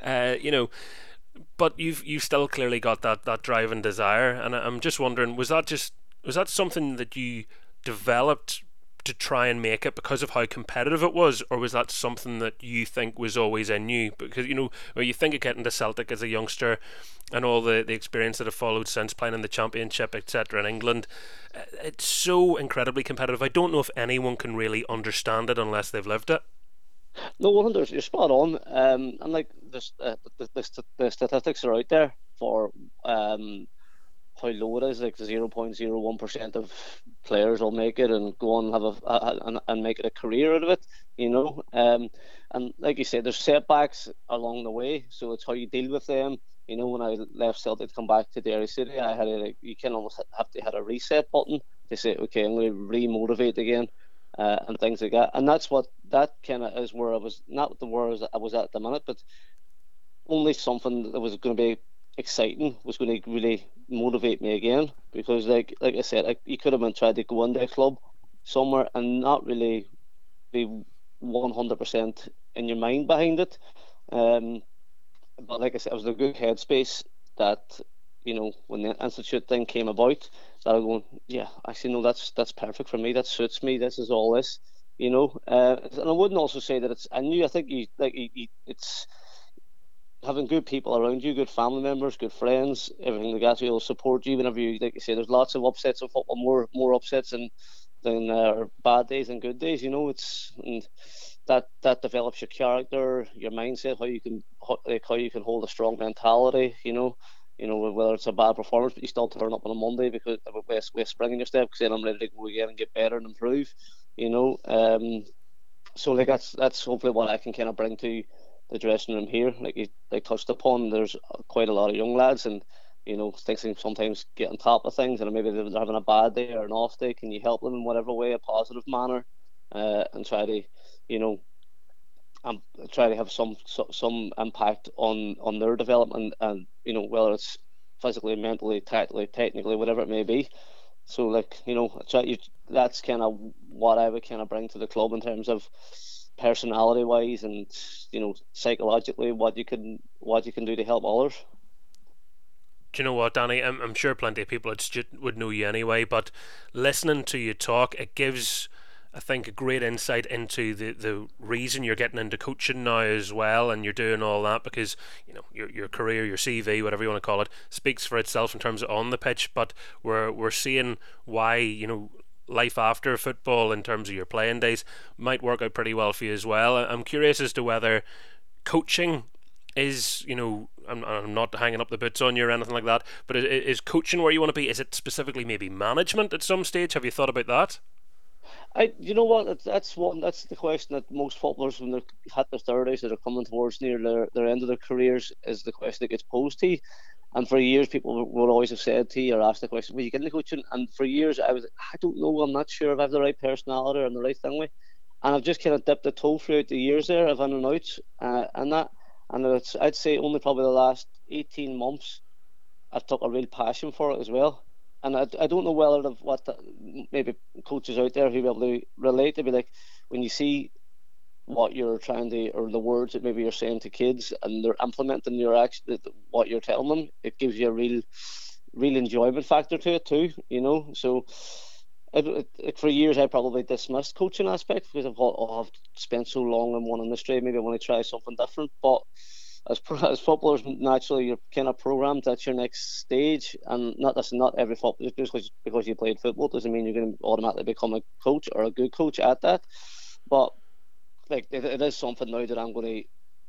But you've still clearly got that drive and desire, and I'm just wondering, was that something that you developed to try and make it because of how competitive it was, or was that something that you think was always in you? Because when you think of getting to Celtic as a youngster and all the experience that have followed since, playing in the Championship, etc. in England, it's so incredibly competitive. I don't know if anyone can really understand it unless they've lived it. No, 100%, you're spot on. And like the statistics are out there for how low it is. Like 0.01% of players will make it and go on and have and make it a career out of it. And like you said, there's setbacks along the way, so it's how you deal with them. When I left Celtic to come back to Derry City, I had you can almost have to hit a reset button to say, okay, I'm going to re-motivate again. And things like that, and that's what that kind of is where I was, not the where I was at the minute, but only something that was going to be exciting was going to really motivate me again, because like I said, you could have tried to go into a club somewhere and not really be 100% in your mind behind it, but like I said, I was in a good headspace that when the Institute thing came about, that I'm going, yeah, actually no, that's perfect for me. That suits me. This is all this, and I wouldn't also say that it's. I think it's having good people around you, good family members, good friends, everything like that. Will support you whenever you, like you say. There's lots of upsets in football, more upsets than bad days and good days. And that develops your character, your mindset, how you can hold a strong mentality. You know, whether it's a bad performance, but you still turn up on a Monday because with spring in your step, saying I'm ready to go again and get better and improve. You know, so like that's hopefully what I can kind of bring to the dressing room here. Like you touched upon, there's quite a lot of young lads, and you know, things sometimes get on top of things, and maybe they're having a bad day or an off day. Can you help them in whatever way, a positive manner, and try to, you know, try to have some impact on their development, and you know, whether it's physically, mentally, tactically, technically, whatever it may be. So like, you know, that's kind of what I would kind of bring to the club in terms of personality wise, and you know, psychologically, what you can do to help others. Do you know what, Danny? I'm sure plenty of people would know you anyway, but listening to you talk, it gives, I think, a great insight into the reason you're getting into coaching now as well, and you're doing all that because, you know, your career, your CV, whatever you want to call it, speaks for itself in terms of on the pitch. But we're seeing why, you know, life after football in terms of your playing days might work out pretty well for you as well. I'm curious as to whether coaching is, you know, I'm not hanging up the boots on you or anything like that, but is coaching where you want to be? Is it specifically maybe management at some stage? Have you thought about that? You know what, that's the question that most footballers, when they're hit their 30s, that are coming towards near their end of their careers, is the question that gets posed to you. And for years, people would always have said to you or asked the question, will you get into coaching? And for years, I don't know, I'm not sure if I have the right personality or the right thing with. And I've just kind of dipped a toe throughout the years there of in and out, and I'd say only probably the last 18 months I've took a real passion for it as well. And I don't know whether maybe coaches out there who will be able to relate, to be like, when you see what you're trying to, or the words that maybe you're saying to kids, and they're implementing your action, what you're telling them, it gives you a real enjoyment factor to it too, you know. So for years I probably dismissed coaching aspect because I've spent so long in one industry, maybe I want to try something different. But as footballers, naturally you're kind of programmed that's your next stage, and not every footballer, just because you played football doesn't mean you're going to automatically become a coach or a good coach at that. But like it is something now that I'm going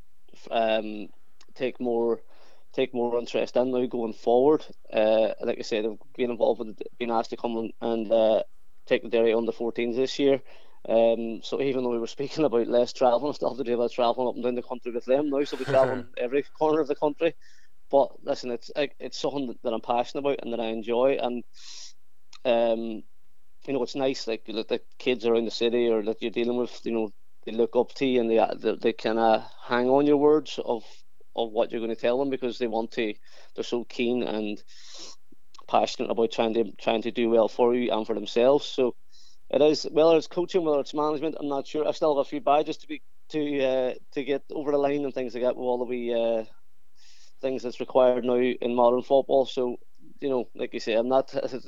to take more interest in now going forward. Like I said, I've been involved with being asked to come and take the Derry under 14s this year. So even though we were speaking about less travelling, I still have to do about travelling up and down the country with them now. So we're travelling every corner of the country. But listen, it's something that I'm passionate about and that I enjoy. And you know, it's nice, like the kids around the city or that you're dealing with, you know, they look up to you and they kind of hang on your words of what you're going to tell them, because they want to. They're so keen and passionate about trying to do well for you and for themselves. So it is, whether it's coaching, whether it's management, I'm not sure. I still have a few badges to get over the line and things like that, with all the wee things that's required now in modern football. So, you know, like you say, I'm not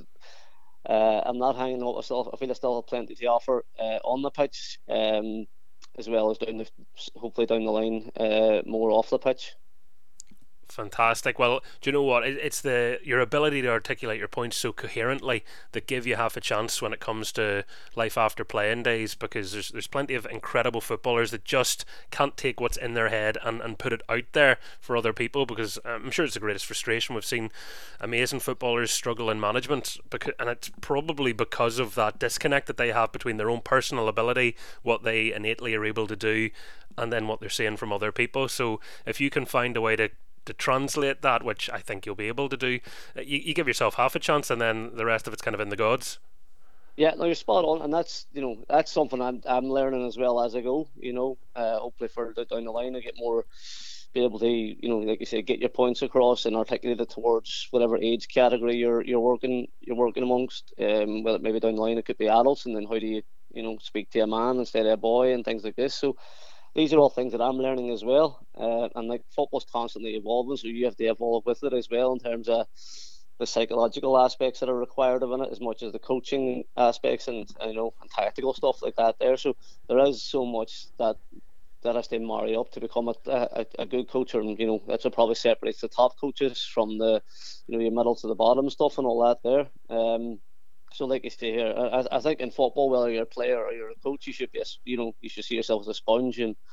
hanging up myself. I feel I still have plenty to offer on the pitch, as well as hopefully down the line more off the pitch. Fantastic. Well, do you know what? It's your ability to articulate your points so coherently that give you half a chance when it comes to life after playing days, because there's plenty of incredible footballers that just can't take what's in their head and put it out there for other people, because I'm sure it's the greatest frustration. We've seen amazing footballers struggle in management, and it's probably because of that disconnect that they have between their own personal ability, what they innately are able to do, and then what they're seeing from other people. So if you can find a way to translate that, which I think you'll be able to do, you give yourself half a chance, and then the rest of it's kind of in the gods. Yeah, no, you're spot on, and that's that's something I'm learning as well as I go. You know, hopefully further down the line I get more, be able to, like you say, get your points across and articulate it towards whatever age category you're working amongst. Well, maybe down the line it could be adults, and then how do you speak to a man instead of a boy and things like this. So these are all things that I'm learning as well, and like football's constantly evolving, so you have to evolve with it as well in terms of the psychological aspects that are required of it, as much as the coaching aspects and tactical stuff like that there. So there is so much that has to marry up to become a good coach, and that's what probably separates the top coaches from the your middle to the bottom stuff and all that there. So like you say here, I think in football, whether you're a player or you're a coach, you should be you should see yourself as a sponge, and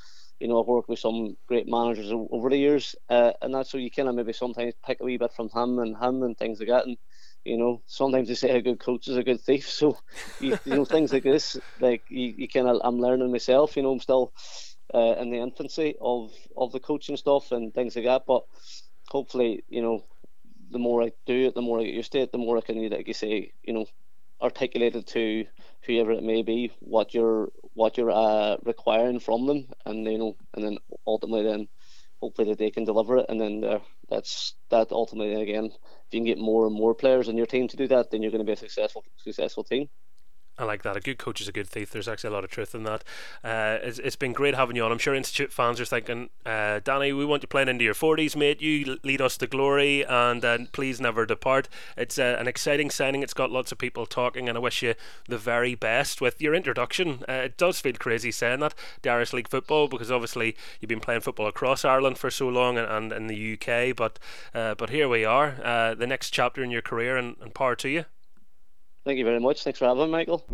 I've worked with some great managers over the years, and that's so you kind of maybe sometimes pick a wee bit from him and things like that. And sometimes they say a good coach is a good thief. So things like this, like you kind of, I'm learning myself. I'm still in the infancy of the coaching stuff and things like that. But hopefully, the more I do it, the more I get used to it, the more I can, like you say, articulate it to whoever it may be what you're requiring from them, and and then ultimately then hopefully that they can deliver it, and then that ultimately again, if you can get more and more players in your team to do that, then you're going to be a successful team. I like that. A good coach is a good thief. There's actually a lot of truth in that. It's been great having you on. I'm sure Institute fans are thinking, Danny, we want you playing into your 40s, mate. You lead us to glory, and please never depart. It's an exciting signing. It's got lots of people talking, and I wish you the very best with your introduction. It does feel crazy saying that, the Irish League football, because obviously you've been playing football across Ireland for so long and in the UK, but here we are, the next chapter in your career, and power to you. Thank you very much. Thanks for having me, Michael.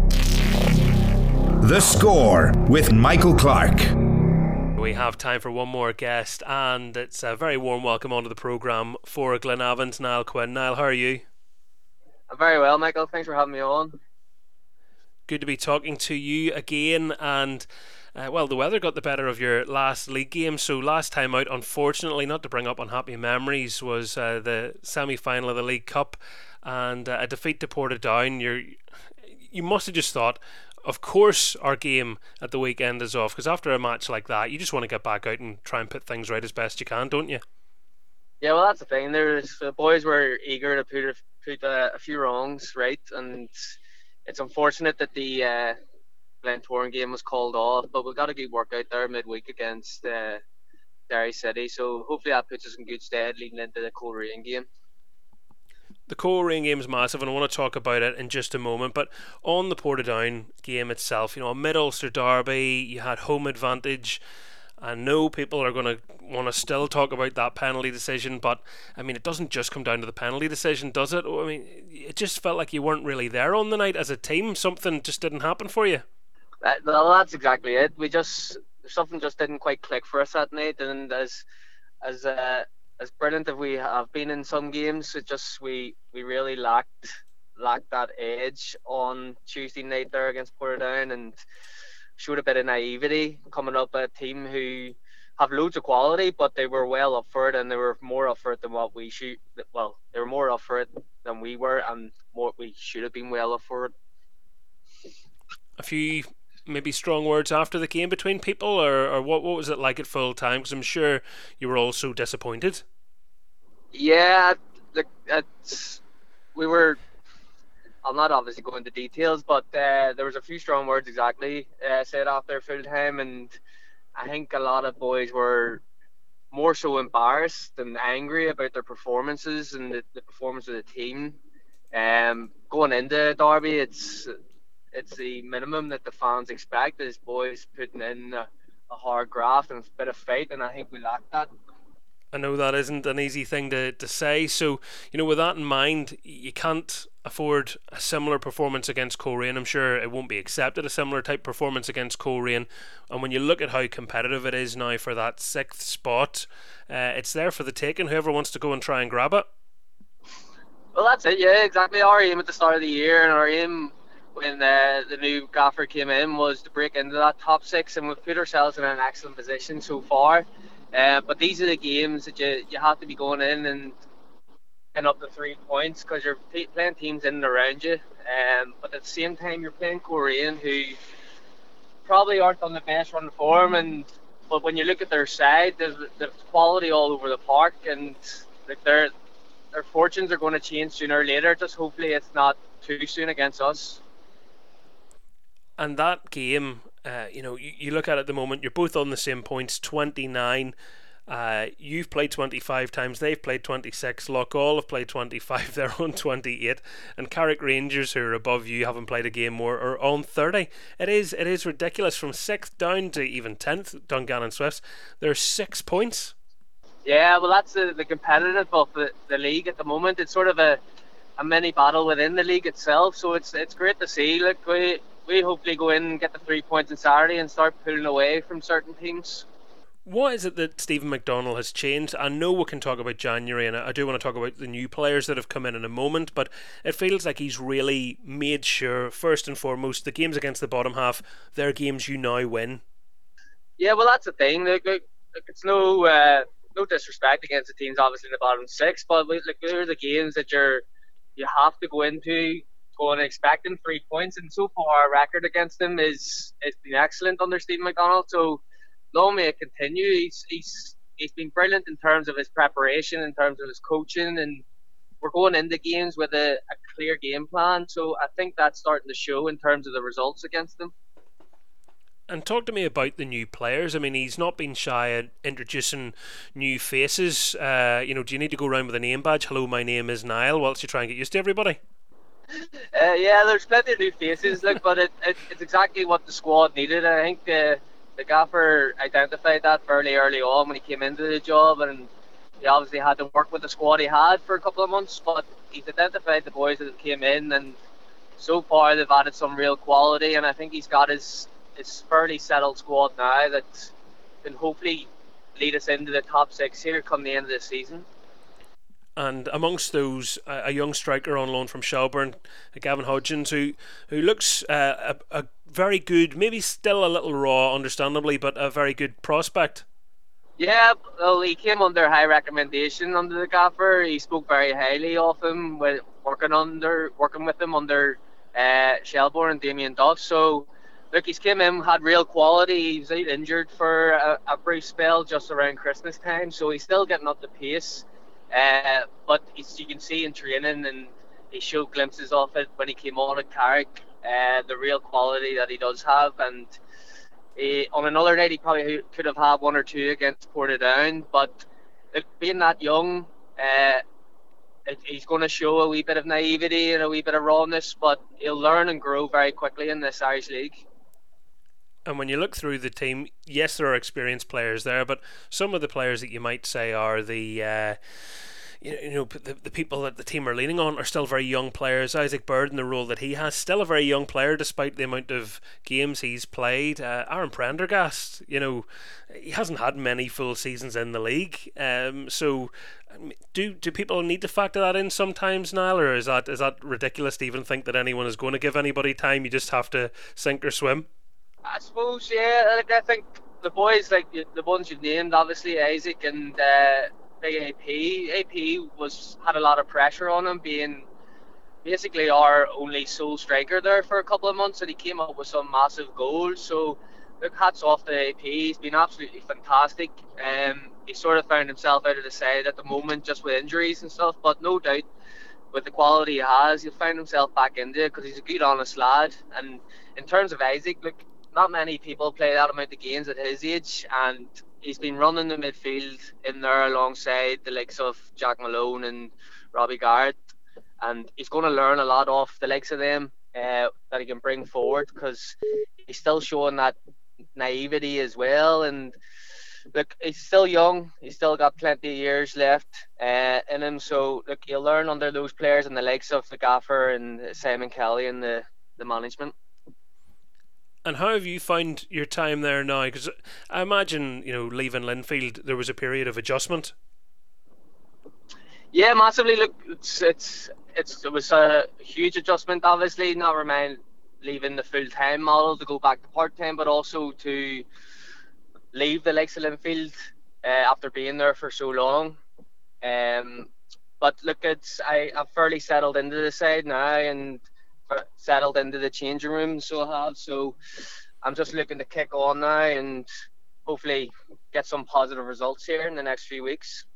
The Score with Michael Clark. We have time for one more guest, and it's a very warm welcome onto the programme for Glenavon's Niall Quinn. Niall, how are you? I'm very well, Michael. Thanks for having me on. Good to be talking to you again, and well, the weather got the better of your last league game, so last time out, unfortunately, not to bring up unhappy memories, was the semi-final of the League Cup, and a defeat to Portadown. You must have just thought, of course our game at the weekend is off, because after a match like that you just want to get back out and try and put things right as best you can, don't you? Yeah, well, that's the thing. The boys were eager to put a few wrongs right, and it's unfortunate that the Glentoran game was called off, but we got a good work out there midweek against Derry City, so hopefully that puts us in good stead leading into the Coleraine game. The Coleraine game is massive, and I want to talk about it in just a moment. But on the Portadown game itself, a mid-Ulster derby, you had home advantage. I know people are going to want to still talk about that penalty decision, but I mean, it doesn't just come down to the penalty decision, does it? I mean, it just felt like you weren't really there on the night as a team. Something just didn't happen for you. Well, that's exactly it. Something just didn't quite click for us that night, and as brilliant as we have been in some games, it just we really lacked that edge on Tuesday night there against Portadown, and showed a bit of naivety coming up at a team who have loads of quality, but they were well up for it, and they were more up for it than what we should. Well, they were more up for it than we were, and we should have been well up for it. A few maybe strong words after the game between people, or what was it like at full time? Because I'm sure you were all so disappointed. Yeah, we were. I'll not obviously go into details, but there was a few strong words exactly said after full time, and I think a lot of boys were more so embarrassed than angry about their performances and the performance of the team. Going into Derby, it's the minimum that the fans expect, is boys putting in a hard graft and a bit of fight, and I think we lacked that. I know that isn't an easy thing to say, so with that in mind, you can't afford a similar performance against Coleraine. I'm sure it won't be accepted, a similar type performance against Coleraine, and when you look at how competitive it is now for that 6th spot, it's there for the taking, whoever wants to go and try and grab it. Well, that's it, yeah, exactly. Our aim at the start of the year, and our aim when the new gaffer came in, was to break into that top 6, and we've put ourselves in an excellent position so far. But these are the games that you have to be going in and up to 3 points, because you're playing teams in and around you. But at the same time, you're playing Coleraine, who probably aren't on the best run of form. But when you look at their side, there's quality all over the park, and their fortunes are going to change sooner or later. Just hopefully it's not too soon against us. And that game, you look at it at the moment, you're both on the same points, 29. You've played 25 times, they've played 26. Loughgall have played 25, they're on 28. And Carrick Rangers, who are above you, haven't played a game more, are on 30. It is ridiculous. From 6th down to even 10th, Dungannon Swifts, there's 6 points. Yeah, well, that's the competitive of the league at the moment. It's sort of a mini battle within the league itself, so it's great to see. Look, we hopefully go in and get the 3 points on Saturday and start pulling away from certain teams. What is it that Stephen McDonnell has changed? I know we can talk about January, and I do want to talk about the new players that have come in a moment, but it feels like he's really made sure, first and foremost, the games against the bottom half, they're games you now win. Yeah, well, that's the thing. Look, it's no disrespect against the teams, obviously, in the bottom six, but they're the games that you have to go into going expecting 3 points, and so far our record against them is been excellent under Stephen McDonnell. So long may it continue. He's been brilliant in terms of his preparation, in terms of his coaching, and we're going into games with a clear game plan. So I think that's starting to show in terms of the results against them. And talk to me about the new players. I mean, he's not been shy at introducing new faces. Do you need to go around with a name badge? Hello, my name is Niall, whilst you try and get used to everybody? Yeah, there's plenty of new faces, but it's exactly what the squad needed. I think the gaffer identified that fairly early on when he came into the job, and he obviously had to work with the squad he had for a couple of months, but he's identified the boys that came in, and so far they've added some real quality, and I think he's got his fairly settled squad now that can hopefully lead us into the top six here come the end of the season. And amongst those, a young striker on loan from Shelbourne, Gavin Hodgins, who looks a very good, maybe still a little raw, understandably, but a very good prospect. Yeah, well, he came under high recommendation under the gaffer. He spoke very highly of him with working with him under Shelbourne and Damien Duff. So look, he's came in, had real quality. He was injured for a brief spell just around Christmas time, so he's still getting up to pace. But you can see in training, and he showed glimpses of it when he came on at Carrick, the real quality that he does have. And on another night, he probably could have had one or two against Portadown. But being that young, he's going to show a wee bit of naivety and a wee bit of rawness, but he'll learn and grow very quickly in this Irish League. And when you look through the team, yes, there are experienced players there, but some of the players that you might say are the people that the team are leaning on are still very young players. Isaac Bird, in the role that he has, still a very young player despite the amount of games he's played. Aaron Prendergast, he hasn't had many full seasons in the league. So do people need to factor that in sometimes, Niall, or is that ridiculous to even think that anyone is going to give anybody time? You just have to sink or swim? I suppose, yeah. I think the boys, like the ones you've named, obviously Isaac and Big AP. AP had a lot of pressure on him, being basically our only sole striker there for a couple of months, and he came up with some massive goals. So, look, hats off to AP. He's been absolutely fantastic. He sort of found himself out of the side at the moment, just with injuries and stuff. But no doubt, with the quality he has, he'll find himself back into it because he's a good, honest lad. And in terms of Isaac, look, not many people play that amount of games at his age, and he's been running the midfield in there alongside the likes of Jack Malone and Robbie Garrett, and he's going to learn a lot off the likes of them that he can bring forward, because he's still showing that naivety as well. And look, he's still young, he's still got plenty of years left in him, so look, he'll learn under those players and the likes of the gaffer and Simon Kelly and the management. And how have you found your time there now? Because I imagine, leaving Linfield, there was a period of adjustment. Yeah, massively. Look, it was a huge adjustment, obviously. Not mind leaving the full-time model to go back to part-time, but also to leave the likes of Linfield after being there for so long. But look, I'm fairly settled into the side now, and settled into the changing room, so I'm just looking to kick on now and hopefully get some positive results here in the next few weeks.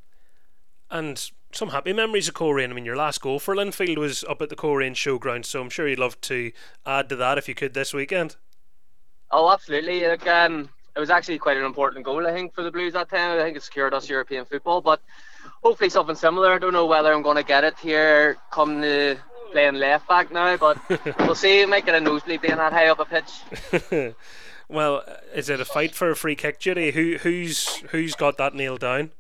And some happy memories of Coleraine. I mean, your last goal for Linfield was up at the Coleraine Showground, so I'm sure you'd love to add to that if you could this weekend. Oh, absolutely. Look, it was actually quite an important goal, I think, for the Blues that time. I think it secured us European football, but hopefully something similar. I don't know whether I'm going to get it here come the playing left back now, but we'll see. Might get a nosebleed being that high up a pitch. Well, is it a fight for a free kick duty? Who's got that nailed down?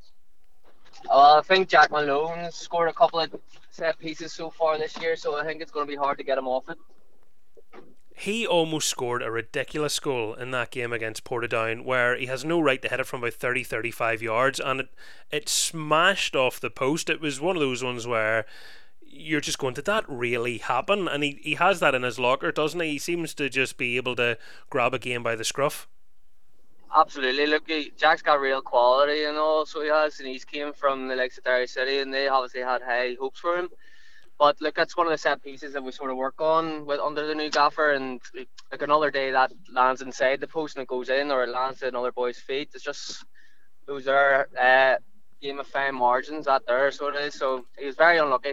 I think Jack Malone scored a couple of set pieces so far this year, so I think it's going to be hard to get him off it. He almost scored a ridiculous goal in that game against Portadown, where he has no right to hit it from about 30-35 yards, and it smashed off the post. It was one of those ones where you're just going, did that really happen? And he has that in his locker, doesn't he? He seems to just be able to grab a game by the scruff. Absolutely. Look, Jack's got real quality and all, so he has, and he's came from the likes of Derry City, and they obviously had high hopes for him. But look, that's one of the set pieces that we sort of work on with under the new gaffer, and like another day that lands inside the post and it goes in, or it lands at another boy's feet. It's just those are game of fine margins that there, so it is. So he was very unlucky.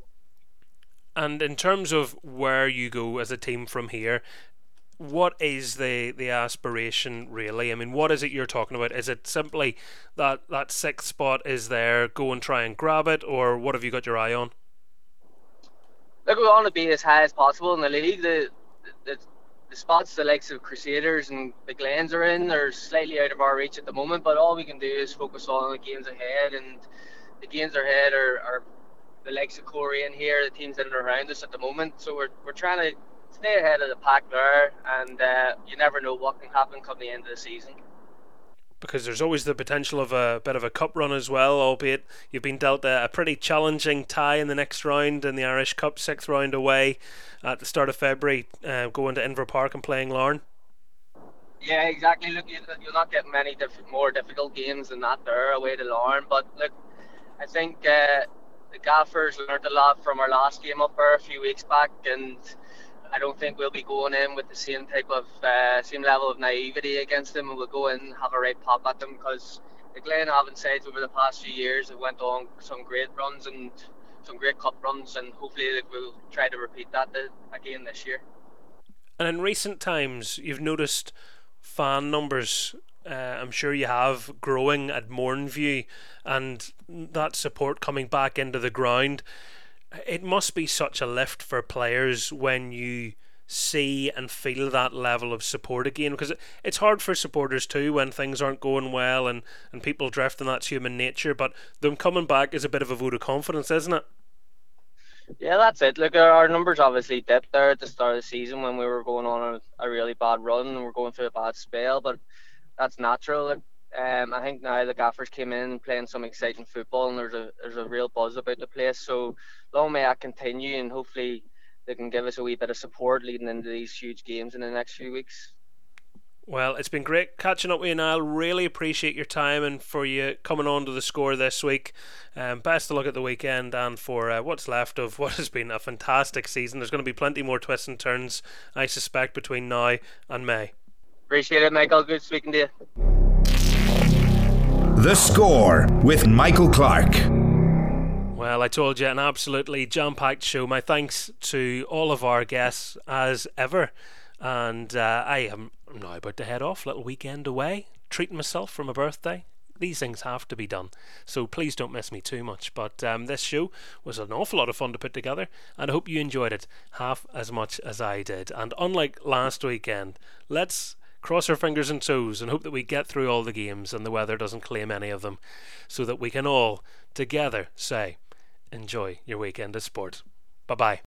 And in terms of where you go as a team from here, what is the aspiration really? I mean, what is it you're talking about? Is it simply that sixth spot is there, go and try and grab it, or what have you got your eye on? Look, we want to be as high as possible in the league. The spots the likes of Crusaders and the Glens are in are slightly out of our reach at the moment, but all we can do is focus on the games ahead, and the games ahead are the likes of Corey in here, the teams that are around us at the moment. So we're trying to stay ahead of the pack there, and you never know what can happen come the end of the season. Because there's always the potential of a bit of a cup run as well, albeit you've been dealt a pretty challenging tie in the next round in the Irish Cup, 6th round away at the start of February, going to Inver Park and playing Larne. Yeah, exactly. Look, you'll not get many more difficult games than that there away to Larne, but look, I think the gaffers learned a lot from our last game up there a few weeks back, and I don't think we'll be going in with the same type of same level of naivety against them, and we'll go in and have a right pop at them, because the Glenavon sides over the past few years have went on some great runs and some great cup runs, and hopefully we'll try to repeat that again this year. And in recent times, you've noticed fan numbers, I'm sure you have, growing at Mourneview, and that support coming back into the ground. It must be such a lift for players when you see and feel that level of support again, because it's hard for supporters too when things aren't going well and people drift, and that's human nature, but them coming back is a bit of a vote of confidence, isn't it? Yeah, that's it. Look, our numbers obviously dipped there at the start of the season when we were going on a really bad run and we're going through a bad spell, but that's natural. I think now the gaffers came in playing some exciting football, and there's a real buzz about the place. So long may that continue, and hopefully they can give us a wee bit of support leading into these huge games in the next few weeks. Well, it's been great catching up with you, Niall. Really appreciate your time and for you coming on to The Score this week. Best of luck at the weekend and for what's left of what has been a fantastic season. There's going to be plenty more twists and turns, I suspect, between now and May. Appreciate it, Michael. Good speaking to you. The Score with Michael Clark. Well, I told you, an absolutely jam-packed show. My thanks to all of our guests as ever. And I'm now about to head off, little weekend away, treating myself for my birthday. These things have to be done, so please don't miss me too much. But this show was an awful lot of fun to put together, and I hope you enjoyed it half as much as I did. And unlike last weekend, let's cross our fingers and toes and hope that we get through all the games and the weather doesn't claim any of them, so that we can all together say, enjoy your weekend of sport. Bye bye.